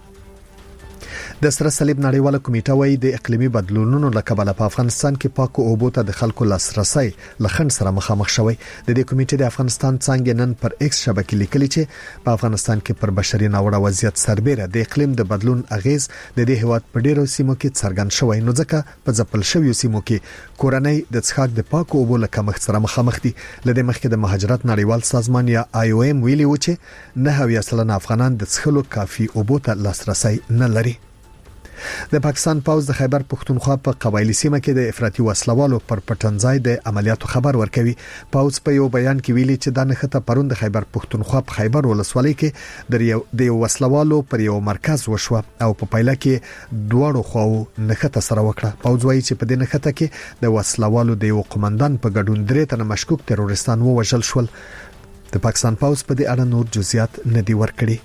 د سره صلیب نړیواله کمیټه وايي د اقلیمي بدلونونو له کبله په افغانستان کې پاکو اوبو ته د خلکو لاسرسي لخن سره مخامخ شوی. د دې کمیټې د افغانستان څنګه نن پر ایکس شبکې لیکلي چې په افغانستان کې پر بشري ناوړه وضعیت سربېره د اقلیم د بدلون اغیز د دې هیواد په ډیرو سیمو کې څرګند شوی، نو ځکه په ځپل شویو سیمو کې کورنۍ د څښاک د پاکو اوبو له کمښت سره مخامخ دي. لدې مخکې د مهاجرت نړیوال سازمان یا آی او ایم ویلي و چې نه هوی اصلا افغانان د څښلو کافي اوبو ته لاسرسي نه لري. د پاکستان پوز د خیبر پختونخوا په قبایلی سیمه کې د افراطي وسلوالو پر پټنځای د عملیاتو خبر ورکوي. پوز په یو بیان کې ویلي چې د نخته پروند د خیبر پختونخوا په خیبر ولسوالۍ کې د یو وسلوالو پر یو مرکز وشو او په پایله کې دواړو خواو نخته سره وکړه. پوز وایي چې په دې نخته کې د وسلوالو د یو قومندان په ګډون درې تنه مشکوک تروریستان ووژل شول. د پاکستان پوز په دې اړه نور جزئیات نه دی ورکړي.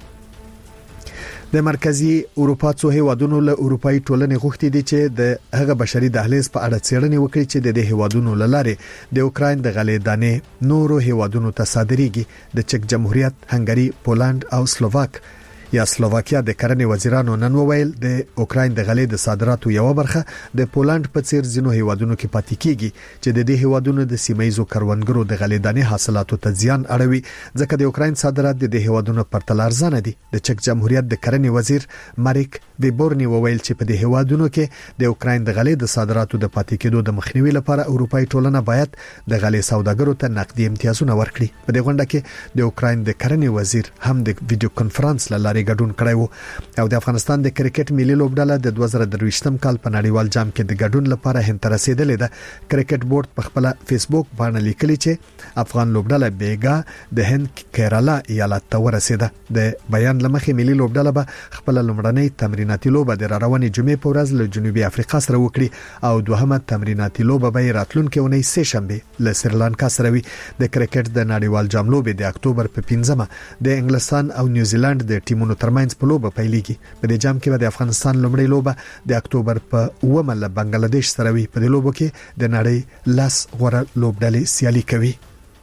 د مرکزی اروپا څو هیوادونو له اروپאי ټولنې غوښتي دي چې د هغه بشري دهلیز په اړه څېړنې وکړي چې د دې هیوادونو لاره د اوکراین د غلې دانې نورو هیوادونو ته صادرېږي. د چک جمهوریت، هنګری، پولند او سلوواک یا سلوواکیا د کرنې وزیرانو نن وویل د اوکراین د غلې د صادراتو یو برخه د پولند په څیر ځینو هیوادونو کې پاتې کیږي چې د دې هیوادونو د سیمایي کروندګرو د غلې دانې حاصلاتو ته زیان اړوي، ځکه د اوکراین صادرات د دې هیوادونو پر تل ارزانه دي. د چک جمهوریت د کرنې وزیر ماریک ویبورنی وویل چې په دې هیوادونو کې د اوکراین د غلې د صادراتو د پاتې کېدو د مخنیوي لپاره اروپאי ټولنه باید د غلې سوداګرو ته نقدي امتیازونه ورکړي. په دې غونډه کې د اوکراین د کرنې وزیر هم د ویډیو کانفرنس لاره ګډون کړی وو او د افغانستان د کرکټ ملي لوبډله د دوه زره درویشتم کال په نړیوال جام کې د ګډون لپاره هند رسیدلې ده. کرکټ بورډ په خپل فیسبوک باندې لیکلي چې افغان لوبډله بیګا د هند کیرالا ایالت ته ورسیده. د بیان لمخې ملي لوبډله به خپل لومړنۍ تمریناتي لوبه د رواني جمعې په ورځ له جنوبي افریقا سره وکړي او دوهمه تمریناتي لوبه به راتلونکي اونۍ سه شنبه له سریلانکا سره وي. د کرکټ د نړیوال جام لوبې د اکتوبر په پنځمه د انګلستان او نیوزیلند د ټیمونو ترمنځ په لوبه پیلېږي. په دې جام کې به د افغانستان لومړی لوبه د اکتوبر په اوومه له بنگلاديش سره وي. په دې لوبو کې د نړۍ لاس غوړه لوبډلې سیالي کوي.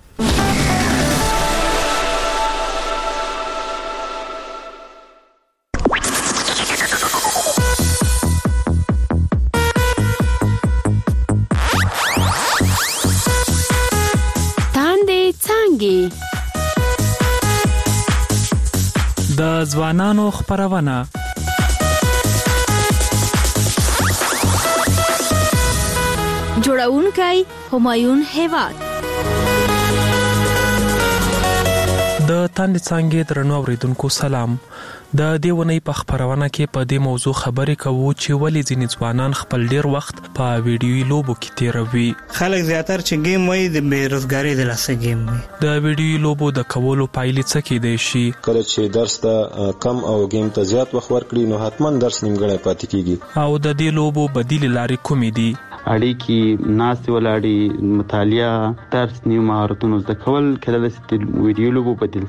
د ځوانانو خبرونه جوړونکي همایون هیواد د تاندې څنګه درنو اوریدونکو سلام. د دیونی په خبرونه کې په دې موضوع خبرې کوو چې ولې ځینې ځوانان خپل ډیر وخت په ویډیوي لوبو کې تیروي. خلک زیاتره چې گیم وایي د بیروزګاری د لاسه گیم وایي. د ویډیوي لوبو د کولو پایلې څه کېدای شي؟ کله چې درس ته کم او گیم ته زیات وخت ورکړي نو حتما درس نیمګړی پاتې کیږي. او د دې لوبو بدیل لارې کومې دي؟ اړیکې ناستې ولاړې مطالعه درس نیو مهارتونو زده کول کله د ویډیو لوبو بدیل.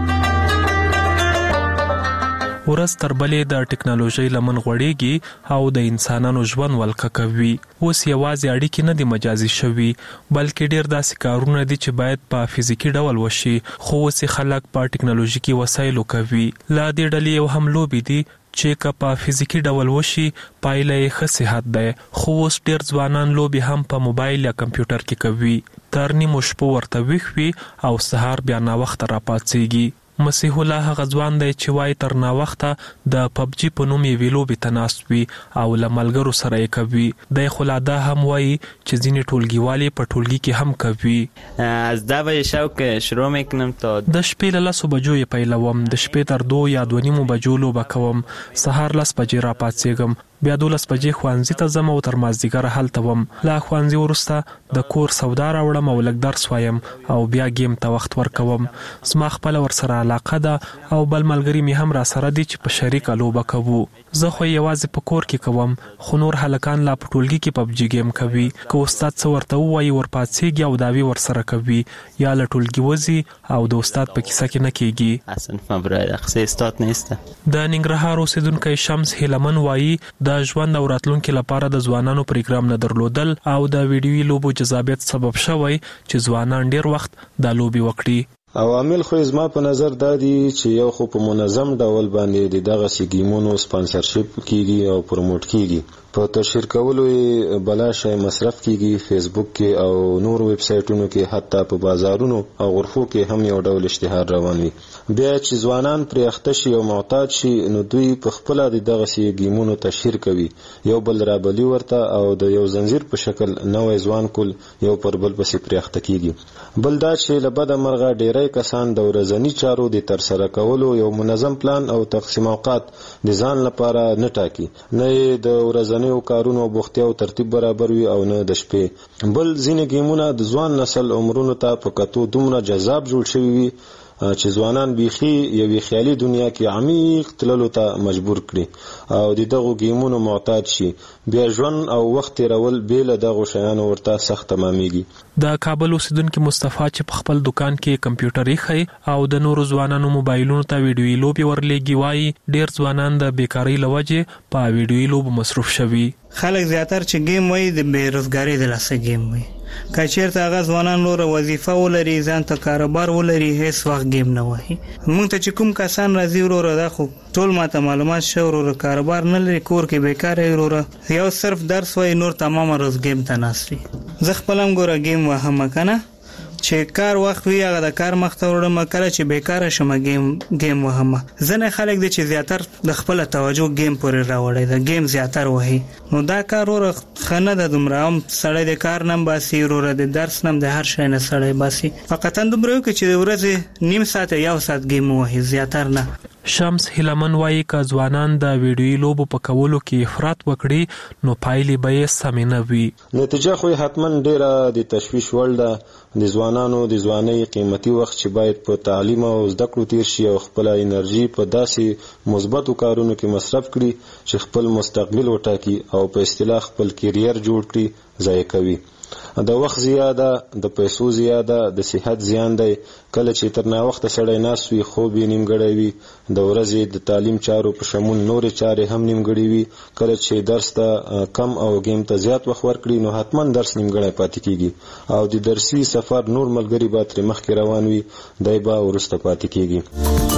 ورځ تر بلې د ټکنالوژي لمن غوړېږي او د انسانانو ژوند ولکه کوي. اوس یوازې اړیکې نه دي مجازي شوي بلکې ډېر داسې کارونه دي چې باید په فزیکی ډول وشي خو اوس خلک په ټکنالوژیکي وسایلو کوي. لا دې ډلې یو هم لوبې دي چې که په فزیکی ډول وشي پایله یې ښه صحت ده. خو اوس ډېر ځوانان لوبې هم په موبایل یا کمپیوټر کې کوي. تر نیمو شپو ورته ویښ وي او سهار بیا ناوخته راپاڅېږي. مسیح الله هغه ځوان دی چې وای تر ناوخته د پبجي په نوم یې لوبې ته ناست وي او له ملګرو سره یې کوي. دی خو لا دا هم وایي چې ځینې ټولګیوالې په ټولګي کې هم کوي. از ده بجه شب که شروع میکنم تا د شپې له لسو بجو یې پیلوم، د شپې تر دو یا دوه نیمو بجو لوبه کوم، سهار لس بجې راپاڅېږم، بیا دولس بجې ښوونځي ته ځم او تر مازدیګره هلته وم. لا ښوونځي وروسته د کور سودا راوړم او لږ درس وایم او بیا گیم ته وخت ورکوم. زما خپله ورسره علاقه ده او بل ملګري مې هم را سره دي چې په شریکه لوبه کوو. زه خو یوازې په کور کې کوم خو نور هلکان لا په ټولګي کې پبجي گیم کوي. که استاد څه ورته ووایي ورپاڅېږي او دعوې ورسره کوي یا له ټولګي وځي او د استاد په کیسه کې نه کېږي. اصلا فبرای رقصه استاد نیسته. د ننګرهار اوسیدونکی شمس هیلمن وایي د ژوند او راتلونکي لپاره د ځوانانو پروګرام نه درلودل او د ویډیوي لوبو جذابیت سبب شوی چې ځوانان ډیر وخت د لوبي وکړي. عوامل خو زما په نظر دا دي چې یو خو په منظم ډول باندې د دغه سی گیمونو سپانسرشپ کیږي او پروموټ کیږي. په تشهیر کولو بلا شای مصرف کیږي، فیسبوک کې او نور ویب سایټونو کې، حتی په بازارونو او غرفو کې هم یو ډول اشتهار روان وي. بیا چې ځوانان پرې اخته شي او معتاد شي نو دوی په خپل د دغه سی گیمونو تشهیر کوي، یو بل رابلی ورته او د یو زنجیر په شکل نوې ځوان کول یو پر بل پسې پرې اخته کیږي. بل دا چې لبد مرغه ډیرې کسان د ورځنی چارو د تر سره کولو یو منظم پلان او تقسیم اوقات د ځان لپاره نه ټاکي، نه د ورځنیو کارونو بوختیا او ترتیب برابر وي او نه د شپې. بل ځینې گیمونه د ځوان نسل عمرونو ته په کتو دومره جذاب جوړ شوي وي چې ځوانان بیخي یوې خیالي دنیا کې عمیق تللو ته مجبور کړي او د دغو گیمونو معتاد شي. بیا ژوند او وخت تیرول بیل دغو شیانو ورته سخت تمامېږي. د کابل اوسیدونکو مصطفی چې په خپل دکان کې کمپیوټر یې او د نورو ځوانانو موبایلونو ته ویډیوي لوبې ورلېږي وایي ډیر ځوانان د بیکاری لوجې په ویډیوي لوبو مصروف شوي. خلک زیاتره چې گیم وایي د بیروزګاری د لاسه گیم وایي. که چیرته هغه ځوانان نوره وظیفه ولري، ځان ته کاروبار ولري، هیڅ وخت گیم نه وایي. موږ ته چې کوم کسان راځي وروره دا خو ټول ماته معلومات شو وروره کاروبار نه لري، کور کې بیکاره وروره یو صرف درس وایي، نور تمام روز گیم ته ناست وي. زه خپل هم ګوره گیم وهم کنه چې کار وخت وي هغه د کار مخ ته وړم، کله چې بیکاره شم گیم گیم وهم. ځنه خلک دي چې زیاتر د خپل توجه گیم پورې راوړي، د گیم زیاتر وایي. نو دا کار وره خنه د دومره هم سړی د کار نم باسي وروره د درس نم د هر شي نه سړی باسي. فقط دومره کې چې د ورځې نیم ساعت یا ساعت گیم وایي، زیاتر نه. شمس هیلمن وایي که ځوانان د ویډیوي لوبو په کولو کې افراط وکړي نو پایلې به یې سمې نه وي. نتیجه خو حتما ډیره د تشویش وړ ده. د ځوانانو د ځوانۍ قیمتي وخت چې باید په تعلیم او زده کړو تیر شي او خپل انرژي په داسې مثبتو کارونو کې مصرف کړي چې خپل مستقبل وټاکي او په اصطلاح خپل کیریر جوړ کړي، ضایع کوي. د وخت زیاده، د پیسو زیاده، د صحت زیان دی. کله چې تر ناوخته سړی ناست وي، خوب یې نیمګړی وي، د ورځې د تعلیم چارو په شمول نورې چارې هم نیمګړې وي. کله چې درس ته کم او گیم ته زیات وخت ورکړي نو حتما درس نیمګړی پاتې کیږي او د درسي سفر نور ملګري به ترې مخکې روان وي، دی به وروسته پاتې کیږي.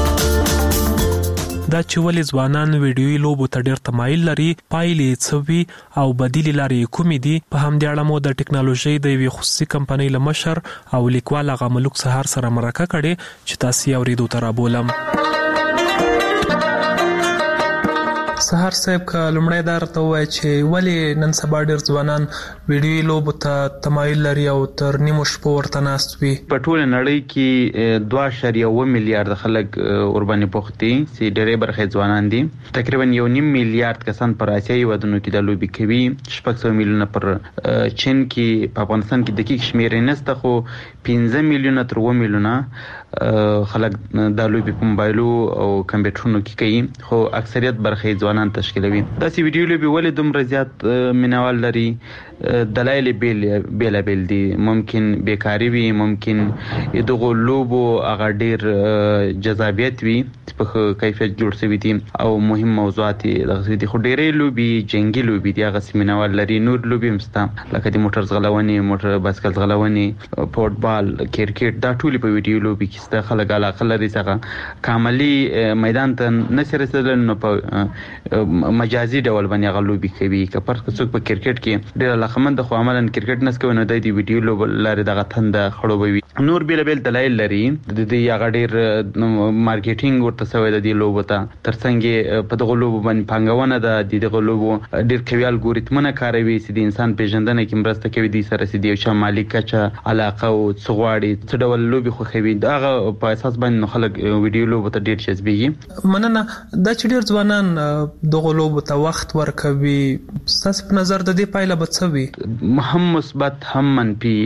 دا چې ولې ځوانان ویډیوي لوبو ته ډیر تمایل لري، پایلې څه وي او بدیلې لارې کومې دي، په همدې اړه مو د ټکنالوژۍ د یوې خصوصي کمپنۍ له مشر او لیکوال هغه ملوک سهار سره مرکه کړې چې تاسو یې اورېدو ته رابولم. سهار صاحب کا لمړی دار ته وای چې ولی نن سبا ډیر ځوانان ویډیو لوبو ته تمایل لري او تر نیمو شپو ورته ناست وي. په ټول نړۍ کې دوه اعشاریه اوه میلیارډ خلک اورباني پوښتي چې ډېرې برخې ځوانان دي. تقریبا یو نیم میلیارډ کسان پر آسیایي هیوادونو کې د لوبي کوي. شپږ سوه میلیونه پر چین کې، په افغانستان کې دقیق شمېرې نشته، خو پنځه میلیونه تر اوه میلیونه خلک د لوبي په موبایلو او کمپیوټرونو کې کوي، خو اکثریت برخې ځوانان تشکیلوي. داسې ویډیو لوبي ولې دومره زیات مینوال لري؟ دلایل بیل بیل بیل دي. ممکن بیکاری وي، ممکن دغه لوبو هغه ډیر جذابیت وي، په کیفیت جوړ شوی دي او مهم موضوعات دغه دي. خو ډېرې لوبي جنگي لوبي دي، هغه سیمینوال لري. نور لوبي مستا لکه د موټر ځغلونې، موټر بایسکل ځغلونې، فوټبال، کرکټ، دا ټول په ویډیو لوبي کې ست خلک علاقه لري. څنګه کاملي میدان ته نشي رسیدل، نو په مجازي ډول باندې هغه لوبي کوي. که پر څوک په کرکټ کې ډېر علاقمند خو عملاً کرکټ نس کوي، نو د دې ویډیو لوب لري دغه تنده خړوبوي. نور بیل بیل دلایل لري. د دې هغه ډېر مارکیټینګ ورته سوی د دې لوبو ته، ترڅنګ په دغه لوبو باندې پانګونه ده. د دغه لوبو ډېر قوي الګوریتمونه کاروي چې د انسان پیژندنه کې مرسته کوي. د سره سي دی او مالی کچه علاقه او څغواړي څه ډول لوبي خو خوي، دغه په اساس باندې خلک ویډیو لوبو ته ډېر جذبېږي. مننه. دا چې ډېر ځوانان دغه لوبو ته وخت ورکوي، ستاسو په نظر د دې پایله به څه وي؟ هم مثبت هم منفي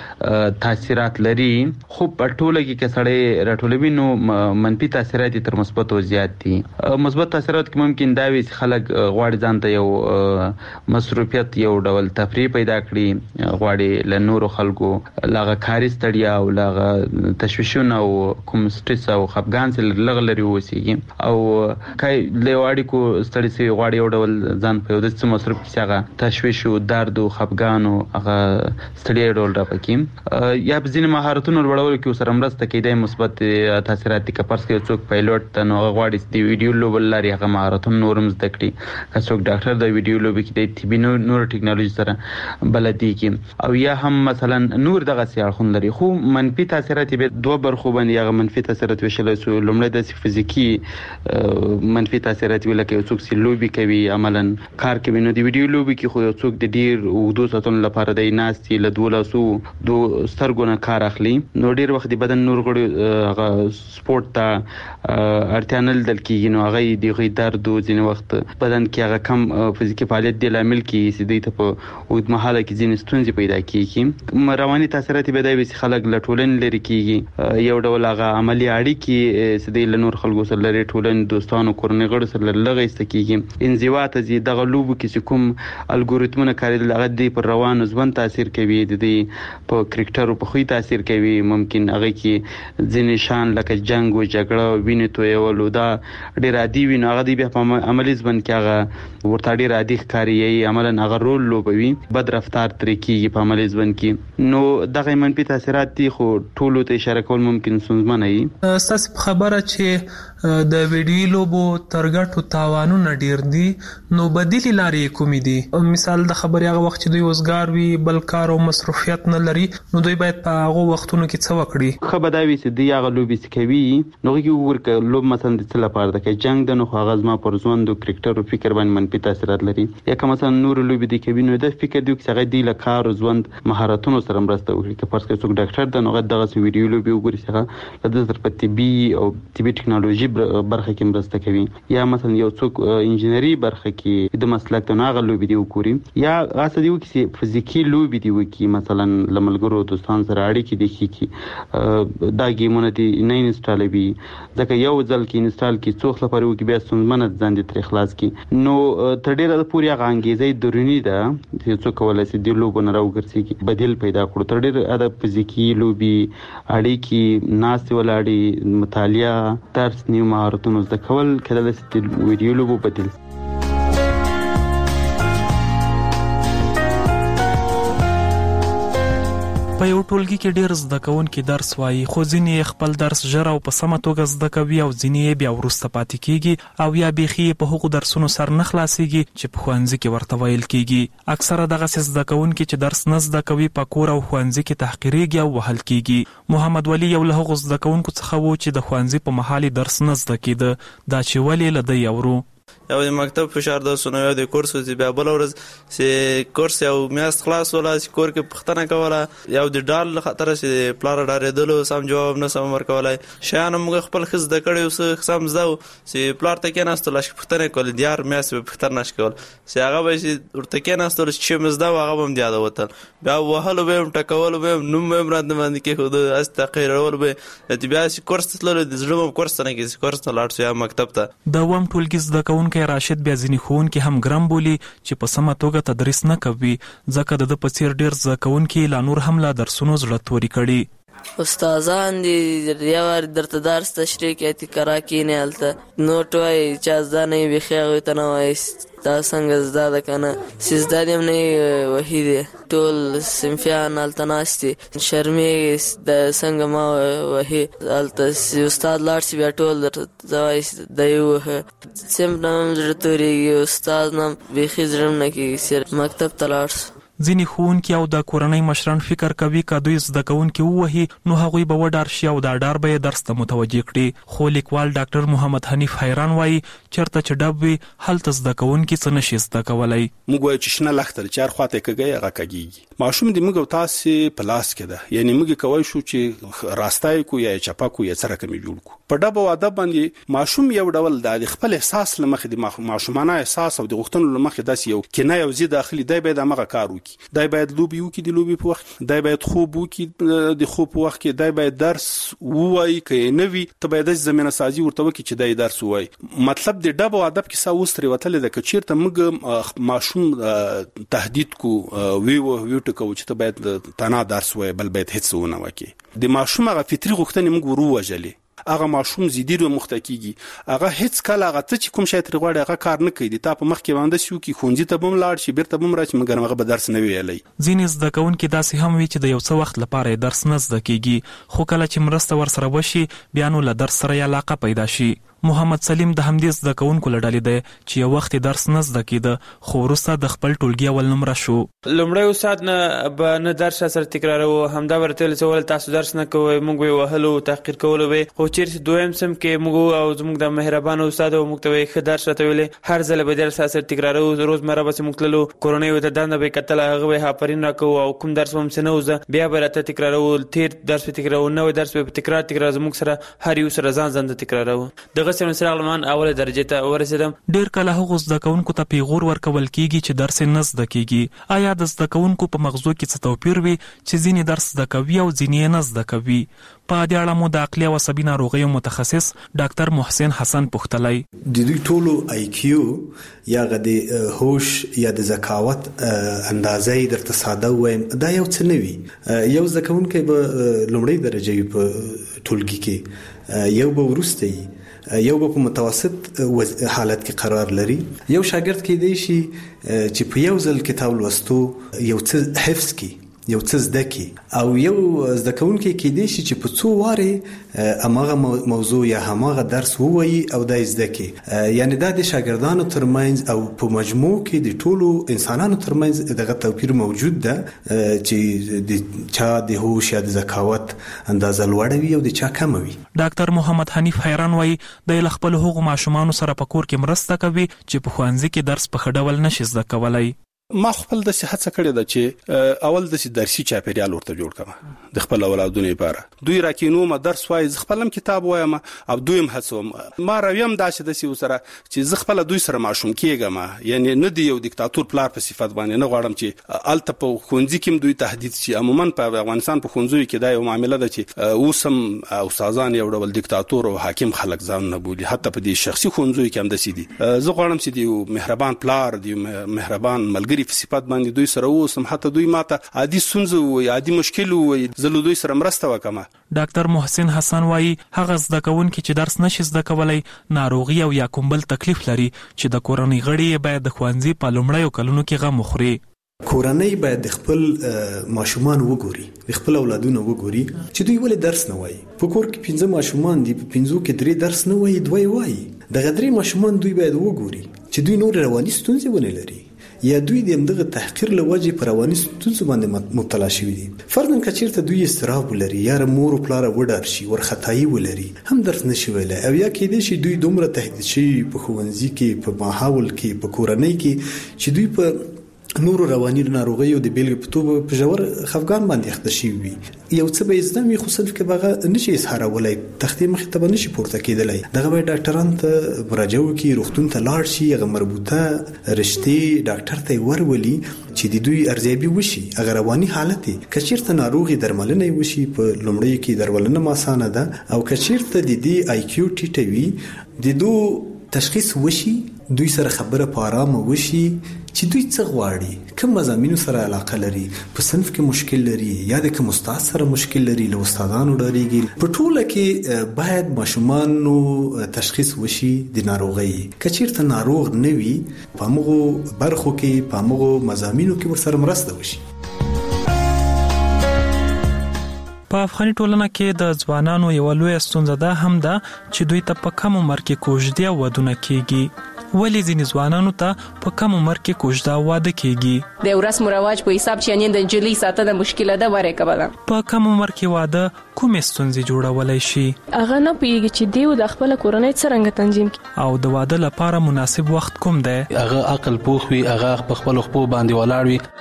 تاثیرات لري، خو په ټوله کې که سړی راټولوي نو منفي تاثیرات تر مثبت زیات دي. مثبت تاثیرات کې ممکن دا وي چې خلک غواړي ځان ته یو مصروفیت، یو ډول تفریح پیدا کړي، غواړي له نورو خلکو لاغه کاري ستړیا او لاغه تشویشونه او کوم سټرس او خپګان سره لغ لري وسیږي، او کای له واړي کو ستړي سي غواړي یو ډول ځان په یو د مصروف کې څنګه تشویش او درد او خپګان او هغه ستړیا ډول راپکې. یا په ځینې مهارتونو لوړولو کې سره مرسته کوي. مثبت تاثیرات کې پرس کې څوک پایلوټ ته نو غواړي د ویډیو لوب لري هغه مهارتونه نورم زده کړي، که څوک ډاکټر د ویډیو لوب کې د طبي نور ټیکنالوژي سره بلدي کې، او یا هم مثلا نور دغه سیاحون لري. خو منفي تاثیرات به دوه برخو باندې هغه منفي تاثیرات وشل سو. لومړی د فزیکی منفي تاثیرات ویل کې څوک سی لوبي کوي، عملاً کار کوي، نو د ویډیو لوب کې خو څوک د ډیر وګدو ساتون لپاره د ناستي له دولسو دو سترګونه کار اخلي، نو ډیر وخت د بدن نور غړي هغه سپورت ته اړتیا نه لیدل کیږي، نو هغه د غي درد او ځینې وخت بدن کې هغه کم فزیکي فعالیت د لامل کې سیدی ته په اوږد مهاله کې ځینې ستونزې پیدا کیږي. رواني تاثیرات به د ویسي خلک له ټولنې لري کیږي، یو ډول هغه عملی اړیکې سیدی له نور خلکو سره لري، ټولنې دوستانو کورنۍ غړي سره لږه استکیږي. انزوا ته زی دغه لوبو کې کوم الګوریتمونه کاریدل هغه د پر روانو ژوند تاثیر کوي، د دې په کرکټر په خوې تاثیر کوي. ممکن هغه کې ځینې شان لکه جنگ او جګړه ویني تویول دا ډیر عادي وي، نو هغه دی په عملی ژوند کې هغه ورته ډیر عادي ښکاري، عملاً هغه رول لوبوي، بد رفتار ترې کیږي په عملی ژوند کې. نو دغه منفي تاثیرات دي، خو ټولو ته اشاره کول ممکن ستونزمن وي. تاسو خبره چې د ویډیو لوبو ترګټو تاوانونه ډیر دي، نو بدیل لارې کومې دي؟ مثال د خبرې هغه وخت چې دوی وزګار وي، بل کار او مصروفیت نه لري، نو دوی باید په هغه وختونو کې څه وکړي؟ خو به دا وي چې دی هغه لوبي کوي، نو هغه ورکه لوب مثلا د څه لپاره د جنگ د نو هغه ځما پر ژوند او کرکټر او فکر باندې منفي تاثیرات لري. یا که مثلا نور لوبي د کوي، نو د فکر دی چې هغه دی له کار او ژوند مهارتونو سره مرسته وکړي. که پرس کې څوک ډاکټر د نو هغه دغه ویډیو لوبي وګوري چې د تر په طبي او طبي ټیکنالوژي برخه کې مرسته کوي، یا مثلا یو څوک انجینری برخه کې د مسلک ته هغه لوبي دی وګوري، یا هغه دی چې فزیکی لوبي دی وکي، مثلا لملګرو دوستان سره اړیکې دي کی دا گیمونه دی نه انسټالوي، ځکه یو ځل کې انسټال کی څوخ لپاره وکي بیا څومره ځان دي تر اخلاص کی، نو تر ډیره پورې هغه انګیزې درونی ده چې څوک ولې سي دی لوبونه راوګرځي کی بدیل پیدا کړو. تر ډیره د فزیکی لوبي اړیکې ناس ولاړی مطالعه درس نیو مهارتونو زده کول کله چې ویډیو لوبو بدیل. په یو ټولګي کې ډېر زده کوونکي درس وایي، خو ځینې خپل درس ژر او په سمه توګه زده کوي او ځینې بیا وروسته پاتې کیږي او یا بیخي په هغو درسونو سر نه خلاصيږي چې په ښوونځي کې ورته ویل کیږي. اکثره دغسې زده کوونکي چې درس نه زده کوي په کور او ښوونځي کې تحقیریږي او وهل کیږي. محمد ولی یو له هغو زده کوونکو څخه و چې د ښوونځي په مهال درس نه زده کیده، دا چې ولې له دی اورو. یو د مکتب فشار د سونه یو د کورس دی بیا بل ورځ سي کورس یو میاست خلاص ولا کور کې پختنه کوله یو د ډال خطر سي پلار ډارېدلو سم جواب نه سم ورکولای شان موږ خپل خز د کړیو څه سم زاو سي پلار ته کې ناستل شي پختنه کول دیار میاست په پختنه نش کول سي هغه به سي ورته کې ناستل چې مزدا هغه هم دیاده وتل بیا وهلو به ټکول به نو مې مراد باندې کې خود استقرار به د بیا سي کورس تلل د زړه کورس نه کې کورس ته لاړ شو مکتب ته د وم ټولګي زده کوونکی راشد بیا ځینې ښوونکي هم ګرم بولي چې په سمه توګه تدریس نه کوي ځکه د په څیر ډیر زده کوونکي لا نور هم لا درسونو زړه توري کړي استادان دي یو درته درس تشریح کوي تکرار کینې الته نوټ وای چې ځانې بخیغه ته نه وای دا څنګه زده کنه سیزده دیم نه وحید ټول سمفیان التناستي شرمې د څنګه ما وحی الته استاد لاړ سی بیا ټول زوای د یو سم نام زړه استاد نام بخی زرم نه کی سر مکتب تلاړ ځینې ښوونکي او د کورنۍ مشران فکر کوي که دوی زده کوونکي ووهي نو هغوی به وډار شي او دا ډار به یې درس ته متوجه کړي خو لیکوال ډاکټر محمد حنیف حیران وایي چېرته چې ډب وي هلته زده کوونکي څه نشي زده کولی موږ وایو چې شنه لښته چې هر خواته کږی هغه کږېږي ماشوم د موږ او تاسې په لاس کې ده یعنی موږ کولی شو چې راستای کو یا چپه کو یا څه رقم یې جوړ کړو په ډب او ادب باندې ماشوم یو ډول د خپل احساس له مخې د ماشومانه احساس او د غوښتنو له مخې داسې یو کنه یو زی داخلي دی باید همغه کار وکړي دی باید لوبي وکړي د لوبي په وخت دی باید خوب وکړي د خوب په وخت کې دی باید درس ووایي که نه وي ته باید زمینه سازي ورته وکړي چې دی درس ووایي مطلب د ډب او ادب کیسه اوس ترې وتلې ده که چېرته موږ ماشوم تهدید کو وی وی ټکو چې ته باید تنها درس ووایي بل باید هیڅ ونه وکړي د ماشوم هغه فطري غوښتنې موږ ور ووژلې هغه ماشوم زیدیر مخته کیږي هغه هیڅ کله هغه ته چې کوم شی تر غواړي هغه کار نه کوي د تا په مخ کې باندې شو کې خونځي ته بم لاړ شي بیرته بم راشي مګر هغه به درس نه ویلي ځینې زده کوونکي داسې هم وي چې د یو څه وخت لپاره درس نه زده کیږي خو کله چې مرسته ورسره وشي بیا نو له درس سره علاقه پیدا شي محمد سلیم د همدې زده کوونکو له ډلې دی چې یو وخت درس نه زده کېده خو وروسته د خپل ټولګي اول نمره شو لومړی استاد نه به نه درس سره تکراروه همدا ورته ویل چې ولې تاسو درس نه کوئ موږ به وهلو تحقیر کولو به خو چېرته دویم سم کې موږ او زموږ د مهربانه استاد او موږ ته وایي ښه درس راته ویلې هر ځل به درس سره تکراروو روزمره بهسې موږ تللو کورنۍ ورته دنده به یې کتله هغه به یې آفرین راکوو او کوم درس به همسې نه وزه بیا به راته تکراروو تېر درس به تکراروو نوی درس به تکرار تکرار زموږ سره هر یو سره ځان ځان ته تکراروو دغسې نو سراغلمان اوله درجه ته ورسېدم ډېر کله هغو زده کوونکو ته پیغور ورکول کیږي چې درس نه زده کیږي آیا د زده کوونکو په مغزو کې څه توپیر وي چې ځینې درس زده کوي او ځینې نه زده کوي په دې اړه مو د عقلي او عصبي ناروغیو متخصص ډاکټر محسن حسن پوښتلی د دوی ټولو آی کیو یا د هوش یا د ذکاوت اندازې درته ساده وایم دا یو څه نه وي یو زده کوونکی به لومړۍ درجه وي په ټولګي کې یو به وروسته وي یو په متوسط حالت کې قرار لري یو شاګرد کې دی شي چې په یو ځل کتاب لوستو یو څه حفظ کی یو څه زده کی او یو زده کوونکی کې دی شي چې په څو واره اماغه موضوع یا هماغه درس ووایي او دای زده کی یعنی دا د شاګردانو ترمنځ او په مجموع کې د ټولو انسانانو ترمنځ دغه توپیر موجود ده چې د چا د هوش یا د ذکاوت اندازه لوړه وي او د چا کم وي ډاکټر محمد حنیف حیران وایي د خپل هغو ماشومانو سره په کور کې مرسته کوي چې په ښوونځي کې درس په ښه ډول نشي زده کولی ما خپل د صحت څخه کړی دا چې اول د درسي چاپیریال ورته جوړ کړم د خپل اولادونو لپاره دوی راکینو ما درس وای خپلم کتاب وایم او دویم هڅوم ما راویم داسې د سی سره چې ز خپل دوی سره ماشوم کېګم یعنی نه دی یو دیکتاتور پلار په صفت باندې نه غواړم چې الته په خونځي کې دوی تهدید شي عموما په افغانستان په خونځو کې دا یو معاملې ده چې اوسم استادان یو ډول دیکتاتور او حاکم خلک ځان نه بولي حتی په دې شخصي خونځو کې هم د سي دي زه غواړم چې دی مهربان پلار دی مهربان ملګری په صفات باندې دوی سره اوسم حتی دوی ماته عادي سنځو وي عادي مشکل وي زه دوی سره مرسته وکم ډاکټر محسن حسن وایي هغه زده کوونکي چې درس نشي زده کولی ناروغي او یا کوم بل تکلیف لري چې د کورنۍ غړي باید د ښوونځي په لومړیو کلونو کې غم وخوري کورنۍ باید د خپل ماشومان وګوري د خپل اولادونو وګوري چې دوی ولې درس نه وایي په کور کې پنځه ماشومان دي په پنځو کې درې درس نه وایي دوی وایي د غدري ماشومان دوی باید وګوري چې دوی نور رواني ستونزې ونه لري یا دوی د دغه تحقیر لوجه پر رواني ستونزو باندې مبتلا شوي دي. فرضاً کچیرته دوی استراب ولري یا مور او پلار وډار شي ورختایي ولري هم درس نشي ویلای او یا کې دي چې دوی دومره تهدید شي په ښوونځي کې په ماحول کې په کورنۍ کې چې دوی په نورو رواني ناروغیو د بیلګې په توګه په ژور خفګان باندې اخته شي وي. یو څه به زده وي خو صرف کې بغه نشي اظهارولای تختې مخې ته نشي پورته کېدلای. دغه به ډاکټران ته مراجعه وکړي، روغتون ته لاړ شي، هغه مربوطه رشتې ډاکټر ته ورولي چې د دوی ارزیابي وشي. هغه رواني حالت کچیرته ناروغي درملنه وشي په لومړی کې درملنه ماسانه ده او کچیرته د دې آی کیو ټیټه وي د دو تشخیص وشي، دوی سره خبره په آرامه وشي چې دوی څه غواړي، کوم مضامینو سره علاقه لري، په صنف کې مشکل لري یا د کوم استاد سره مشکل لري، له استادانو ډاریږي. په ټوله کې باید ماشومانو تشخیص وشي د ناروغي. کچیرته ناروغ نه وي په موږ برخو کې په موږ مضامینو کې ورسره مرسته وشي. په افغاني ټولنه کې د ځوانانو یو لوی ستونزه ده هم ده چې دوی ته په کم عمر کې کوژدې او ودونه کیږي. ولې ځینې ځوانانو ته په کم عمر کې کوژده واده کیږي؟ د رسم او رواج په حساب چې ان د جلی ساتنه مشکله ده وره کبله. په کم عمر کې واده کومې ستونزې جوړولای شي؟ هغه نه پیږي چې دیو د خپل کورنۍ څنګه تنظیم کړي او د واده لپاره مناسب وخت کوم دی. هغه عقل پوخ وي، هغه په خپل خپل باندې ولاړ وي.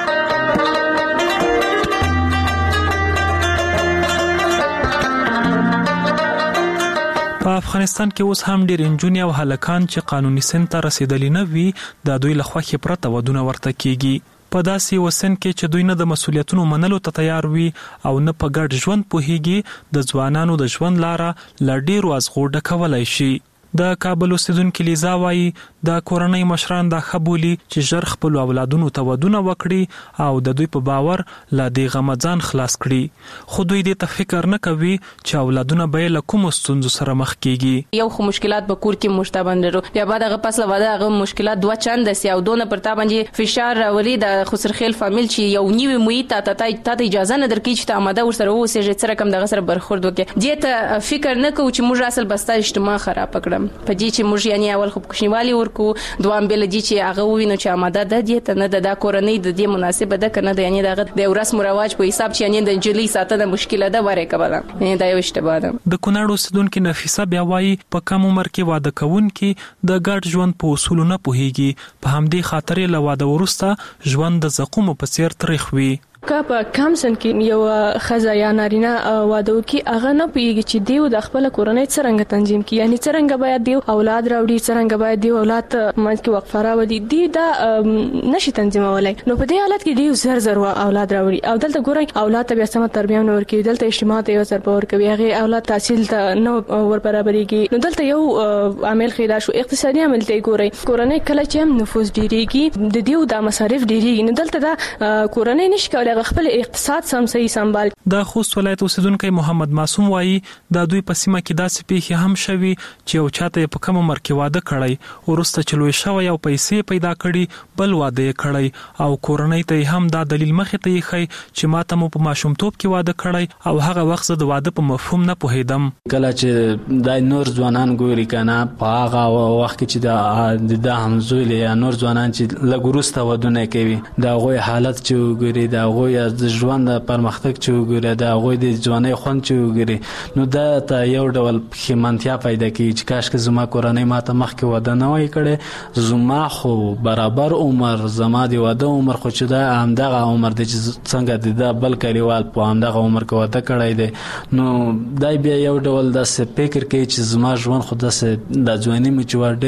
په افغانستان کې اوس هم ډېر انجونې او هلکان چې قانوني سن ته رسیدلی نه وي د دوی له خوښې پرته ودونه ورته کیږي. په داسې وسن کې چې دوی نه د مسولیتونو منلو ته تیار وي او نه په ګډ ژوند پوهیږي، د ځوانانو د ژوند لاره له ډېرو ازغو ډکولای شي. د کابل اوسیدونکو لیزا وایي د کورنۍ مشران دا خبولي چې ژر خپل اولادونو ته ودونه وکړي او د دوی په باور لا دې غمځان خلاص کړي. خو دوی دې ته فکر نه کوي چې اولادونه به له کوم ستونزو سره مخ کیږي. یو خو مشکلات به کور کې مشتبندرو یا بعد هغه پس له واده هغه مشکلات دوه چند سي او دونه پر تا باندې فشار راولي د خسرخیل فامیل چې یو نیوي محیط ته ته اجازه نه درکې چې ته آماده ورسره اوسې چې سره کم دغه سره برخورد وکړي. دې ته فکر نه کوي چې موږ اصل بستا اجتماع خراب کړم په دې چې موږ یعنی اول خو کوشنیوالي ورکو دوام بل دي چې هغه وینو چې آماده ده دې ته نه د کورنۍ د دې مناسبه ده کنه د یعنی دغه د رسم او رواج په حساب چې یعنی د جلی ساتنه مشکله ده وره کبله. یعنی دا یو اشتباه ده. د کونړ اوسیدونکو نفیسه بیا وایي په کم عمر کې واده کوونکې د ګډ ژوند په اصول نه پوهیږي، په همدې خاطر له واده وروسته ژوند د زقوم په څیر تاریخ وي. که په کم سن کې یو خزه یا نارینه واده وکړي هغه نه پیږي چې دیو د خپل کورنۍ څنګه تنظیم کړي، یعنی څنګه باید دیو اولاد راوړي، څنګه باید دیو اولاد مانځ کې وقفه راوړي، دی دا نشي تنظیمولای. نو په دې حالت کې دیو زر زر اولاد راوړي او دلته ګورئ اولاد ته بیا سم تربیه نه ورکوي، دلته اجتماع ته یو ضربه ورکوي، هغه اولاد تحصیل ته نه ور برابرېږي. نو دلته یو عامل خیدا شو اقتصادي عامل ته ګورئ، کورنۍ کله چې هم نفوذ ډیریږي د دیو د مصارف ډیریږي، نو دلته دا کورنۍ نشي کولای خپل اقتصاد سم صحیح سنبال. د خوست ولایت اوسیدونکو محمد معصوم وایي د دوی په سیمه کې داسې پیښې هم شوي چې یو چاته په کم عمر کې واده کړی ورسته چې لوی شوی او پیسې پیدا کړي بل واده یې کړی او کورنۍ ته هم دا دلیل مخې ته یې ښیي چې ماته مو په ماشومتوب کې واده کړی او هغه وخت زه د واده په مفهوم نه پوهېدم. کله چې دا نور ځوانان ګوري کنه په هغه وخت کې چې د د همزول یا نور ځوانان چې لږ وروسته ودونه کوي دا غوي حالت چې وګوري دا غوي ژوند پرمختګ چې وګوري دا غوي د ځواني خوند چې وګوري نو دا ته یو ډول خمنتیا پیدا کوي چې کاش که زما کورنۍ ماته مخکې واده نه وای کړي، زما خو برابر عمر زما دی واده عمر خو چې دا همدغه عمر دی چې څنګه د بل کلیوال په همدغه عمر کې واده کړی دی. نو دا بیا یو ډول داسې فکر کوي چې زما ژوند خو داسې د ځواني مې چې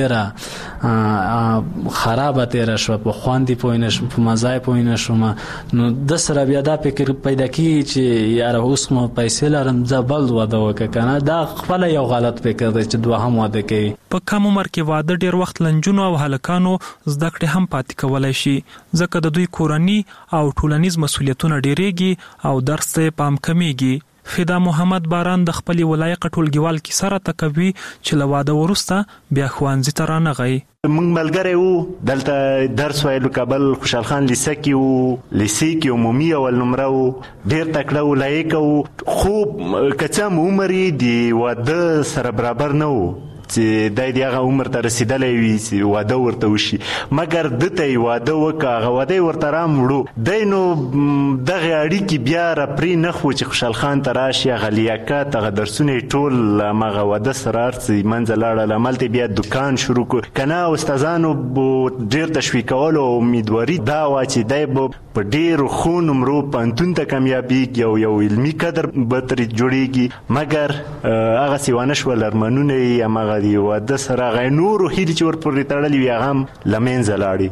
ډېره خرابه تېره شوه، په خوند یې پوه نه شوم، په مزه یې پوه نه شوم. نو د سره بیا دا فکر پیدا کیږي چې یاره اوس مو پیسې لرم زه بل واده وکړم کنه، دا خپل یو غلط فکر دی چې دوهم واده کوي. په کم عمر کې واده ډیر وخت لنجونو او هلکانو زده کړې هم پاتې کولای شي ځکه د دوی کورنی او ټولنیز مسولیتونه ډیریږي او درس ته پام کمیږي. فدا محمد باران د خپل ولایت ټولګیوال کې سره تکوي چې لواده ورسته بیا خوانځي ته رانغی. موږ ملګری وو دلته درس ویلو کابل خوشحال خان لیسه کې وو، لیسه کې عمومي اول نمره وو، ډېر تکړه وو، لایق وو، خو که څه هم عمر یې د واده سره برابر نه وو چې د دغه عمر ته رسیدلې وي واده ورته وشي مګر دته واده وکړه واده ورته رامړو دینو دغه اړیکی بیا را پرې نه خو چې خوشحال خان تراشي غلیاکات غ درسونه ټول مغه واده سرارسي منځ لاړه لملته بیا دکان شروع کړ کنه استادانو ډیر تشویقول او امیدواري دا وا چې دای په ډیر خون عمرو پانتون ته کامیابی یو یو علمي قدر به تر جوړیږي مګر هغه سیوانه شو لرمنونه یې هغه دی واده سره غ نور هیڅ چې ور پرې تړلې وي هغه لمنځ لاړي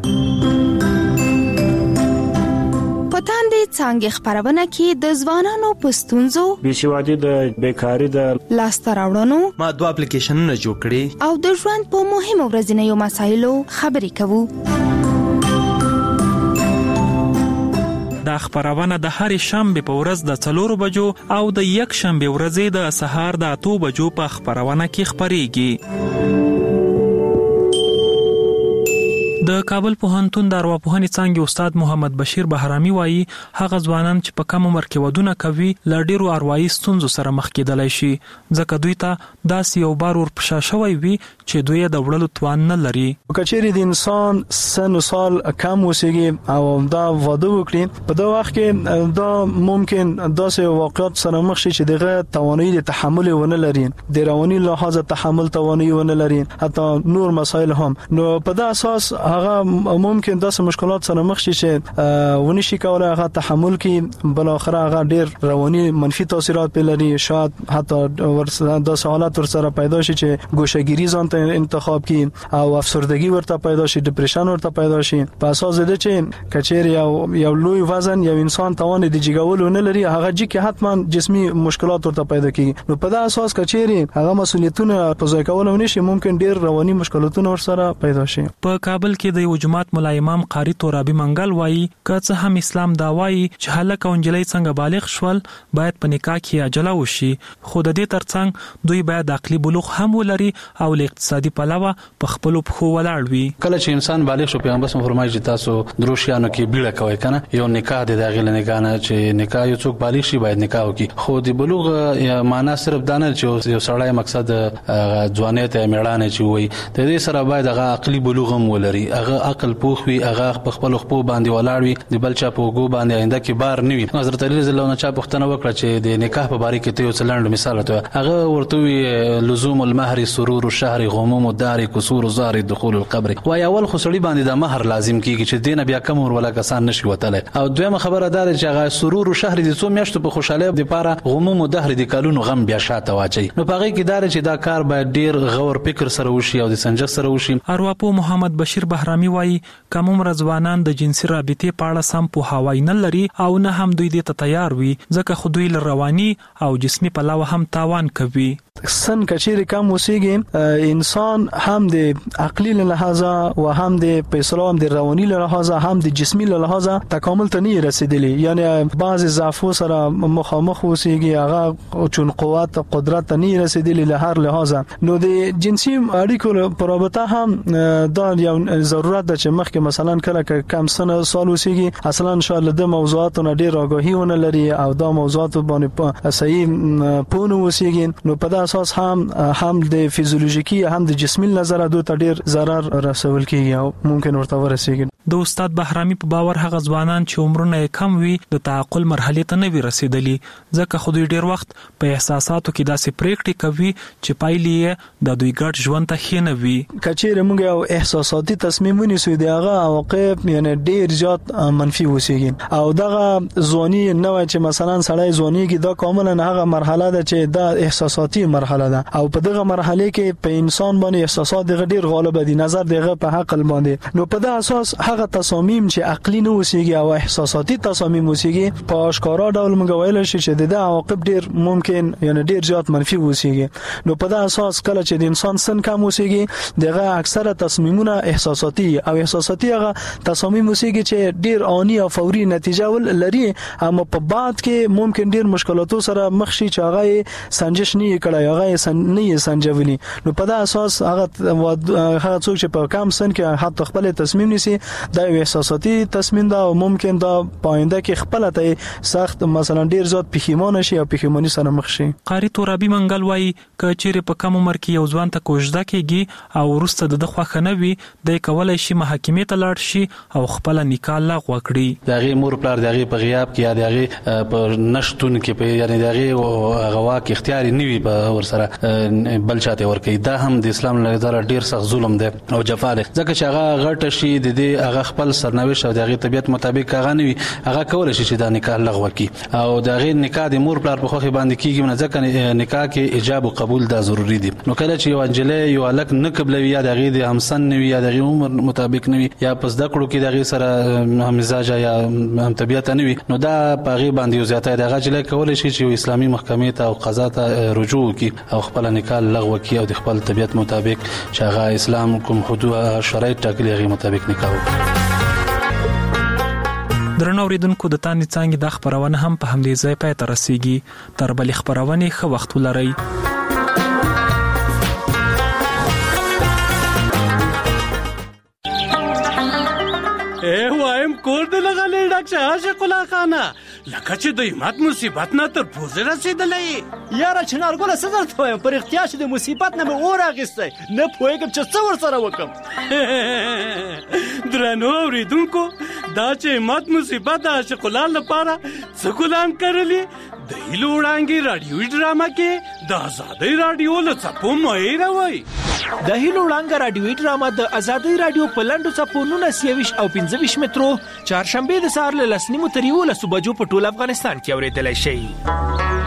پتان دې څنګه خبرونه کې د ځوانانو پستونزو بشوادي د بیکاری د لاسته راوړنو ما دوه اپلیکیشنونه جوړ کړي او د ژوند په مهمو ورځنیو مسایلو خبرې کوو دا خبرونه د هرې شنبه په ورځ د څلورو بجو او د یک شنبه ورځې د سهار د اتو بجو په خبرونه کې خبريږي د کابل پوهنتون د ارواپوهنې څانګې استاد محمد بشیر بهرامي وایي هغه ځوانان چې په کم عمر کې ودونه کوي ل ډیرو اروايي ستونزو سره مخ کېدلای شي ځکه دوی ته داسې یو بار ور پښه شوی وي چې دوی د وړلو توان نه لري. کچېری د انسان سن سال کم وسیږي او دا واده وکړي په دا وخت کې دا ممکن داسې واقعیت سره مخ شي چې دغه توانایي د تحمل ونه لري د رواني لحاظ تحمل توانایي ونه لري حتی نور مسایل هم نو په دا اساس هغه ممکن داسې مشکلات سره مخ شي چې ونی شي کولای هغه تحمل کې بل اخر هغه ډیر رواني منفي تاثیرات په لري شاید حتی ورسره د حالات ورسره پیدا شي چې ګوشهګیری ځان ته انتخاب کړي او افسردگی ورته پیدا شي ډیپریشن ورته پیدا شي په اساس د چې کچېری یو یو لوی وزن یو انسان توان د جګولو نه لري هغه چې کې حتما جسمي مشکلات ورته پیدا کیږي نو په دا اساس کچېری هغه مسولیتونه په ځای کول نشي ممکن ډیر رواني مشکلاتونه ورسره پیدا شي. په کابل کې د یو جماعت مولا امام قاری تورابي منګل وایي که څه هم اسلام دا وایي چې هلک او نجلۍ څنګه بالغ شول باید په نکاح کې عجله وشي خو د دې ترڅنګ دوی باید عقلي بلوغ هم ولري او له اقتصادي پلوه په خپل پخو ولاړ وي. کله چې انسان بالغ شو پیغمبر صلی الله علیه وسلم تاسو دروشیانو کې بیړه کوي کنه یو نکاح د داخله نکاح نه چې نکاح یو څوک بالغ شي باید نکاح وکړي خو د بلوغ معنا صرف دا نه چې یو سړی مقصد ځواني ته میړانه چې وي د دې سره باید هغه عقلي بلوغ هم ولري هغه عقل پوخ وي هغه په خپل خپل باندې ولاړ وي د بل چا په وګو باندې آینده کې بار نه وي. حضرت علی رضی الله عنه چا پوښتنه وکړه چې د نکاح په باره کې ته یو څلند مثال ته هغه ورته وی لزوم المهر سرور الشهر غموم الدار كسور زار دخول القبر وای اول خو سړي باندې د مہر لازم کیږي چې دینه بیا کم ور ولا کسان نشي وتله او دویمه خبره ده چې هغه سرور الشهر د څو میاشتو په خوشاله د پاره غموم الدهر د کالونو غم بیا شاته واچي نو په هغه کې دار چې دا کار باید ډیر غور فکر سره وشي او د سنجش سره وشي. ارواپو محمد بشیر بهرامي وایي کوم عمر ځوانان د جنسي رابطې په اړه سم پوهاوی نه لري او نه هم دوی دې ته تیار وي ځکه خو دوی له رواني او جسمي پلوه هم تاوان کوي. سن کچېری کم وسیږي انسان هم د عقلي له لحاظه او هم د پیسلو هم د رواني له لحاظه هم د جسمي له لحاظه تکامل ته نه رسیدلی یعنی بعض ضعفو سره مخامخ وسیږي هغه چون قوت قدرت ته نه رسیدلی له هر لحاظه نو د جنسي اړیکو په رابطه هم دا یو ضرورت ده چې مخکې مثلا کله کم سن سال وسیږي اصلا ان شاء الله د موضوعاتو نه ډیر آگاهی ونه لري او دا موضوعات باندې صحیح پونه وسیږي نو په اساس هم هم د فیزیولوژیکي هم د جسمي نظر دوه ته ډیر zarar رسول کیږي او ممکن ورته ورسیږي. د استاد بهرامي په باور هغه ځوانان چې عمرونه کم وي د تعقل مرحله ته نه وي رسیدلی ځکه خو دوی ډیر وخت په احساساتو کې داسې پریکټي کوي چې پایلې د دوی ګډ ژوند ته خینه وي. کچېره موږ یو احساساتي تصمیم ونیسو دی هغه عواقب یعنی ډیر زیات منفي وسیږي او دغه ځواني نو چې مثلا سړی ځواني کې دا کاملا هغه مرحله ده چې دا احساساتي مرحله ده او په دغه مرحله کې په انسان باندې احساسات دغه ډیر غالب دي نظر دغه په عقل باندې نو په دا اساس هغه تصامیم چې عقلي نه وسیږي او احساساتي تصامیم وسیږي په اشکارا ډول موږ ویل شي چې د عواقب ډیر ممکن یعنی ډیر زیات منفي وسیږي نو په دا اساس کله چې د انسان سن کم وسیږي دغه اکثره تصمیمونه احساساتي او احساساتي هغه تصامیم وسیږي چې ډیر آنی او فوري نتیجه ول لري اما په بعد کې ممکن ډیر مشکلاتو سره مخ شي چې هغه سنجش نه کړي هغه سن نه سنجولي نو په دا اساس هغه هغه څوک چې په کم سن کې حتی خپل تصمیم نیسي دا یو احساساتي تصمیم ده او ممکن دا پاینده کې خپل ته سخت مثلا ډیر زیات پښیمانه شي او پښیمانی سره مخ شي. قاری تورابي منګل وایي ک چیرې په کم عمر کې یو ځوان ته کوژده کیږي او ورسته د خوخه نه وي د کولای شي محکمې ته لاړ شي او خپل نکاح لغوه کړي. دغه مور پلار دغه په غیاب کې یا دغه په نشټون کې په یعنی دغه غوا کې اختیاري نیوي په ور سره بل چاته ور کوي. دا هم د اسلام له نظر ډیر سخت ظلم دی او جفا دی ځکه چې هغه غټ شي د دې هغه خپل سرنوشت او دغه طبيعت مطابق هغه نیوي هغه کول شي چې دا نکاح لغوه کړي او دغه نکاح د مور پلار په خوخه باندې کیږي نه ځکه نکاح کې ایجاب او قبول دا ضروری دی. نو کله چې یو انجلې یو الک نه قبلوي یا دغه د همسن نیوي یا دغه عمر مطابق نیوي یا پس د کړو کې دغه سره هم مزاج یا هم طبيعت نیوي نو دا پاغي باندې زیاته دغه چې کول شي چې اسلامي محکمې ته او قضا ته رجوع وکړي او خپل نکاح لغوه کړي او د خپل طبيعت مطابق چې هغه اسلام کوم حدود شرایط ټاکلي هغه مطابق نکاح وکړي. درنو اوریدونکو د تانی څنګه د خبرونه هم په همدې ځای پای ته رسیږي. تر بل خبرونه خو وخت ولري. اے وایم کور دې لغلې ډاکټر عاشق الله خانه لکه چې د همت مصیبت نه تر پوزه رسیدلې یاره چنارګله څه درته وایم پر اختیار چې د مصیبت نه مې اور اخیستی نه پوهېږم چې څه ورسره وکړم. درنو اوریدونکو دا چې همت مصیبت د عاشق الله لپاره څه ګلان کړلې د هیلو وړانګې راډیوي ډرامه کې د ازادۍ راډیو له څپو مهیره وای. د هیلو وړانګه راډیوي ډرامه د ازادۍ راډیو په لنډو څپو نولس یویشت او پنځه ویشت مترو چهارشنبې د سهار له لس نیمو تر یولسو بجو په ټول افغانستان کې اورېدلی شئ.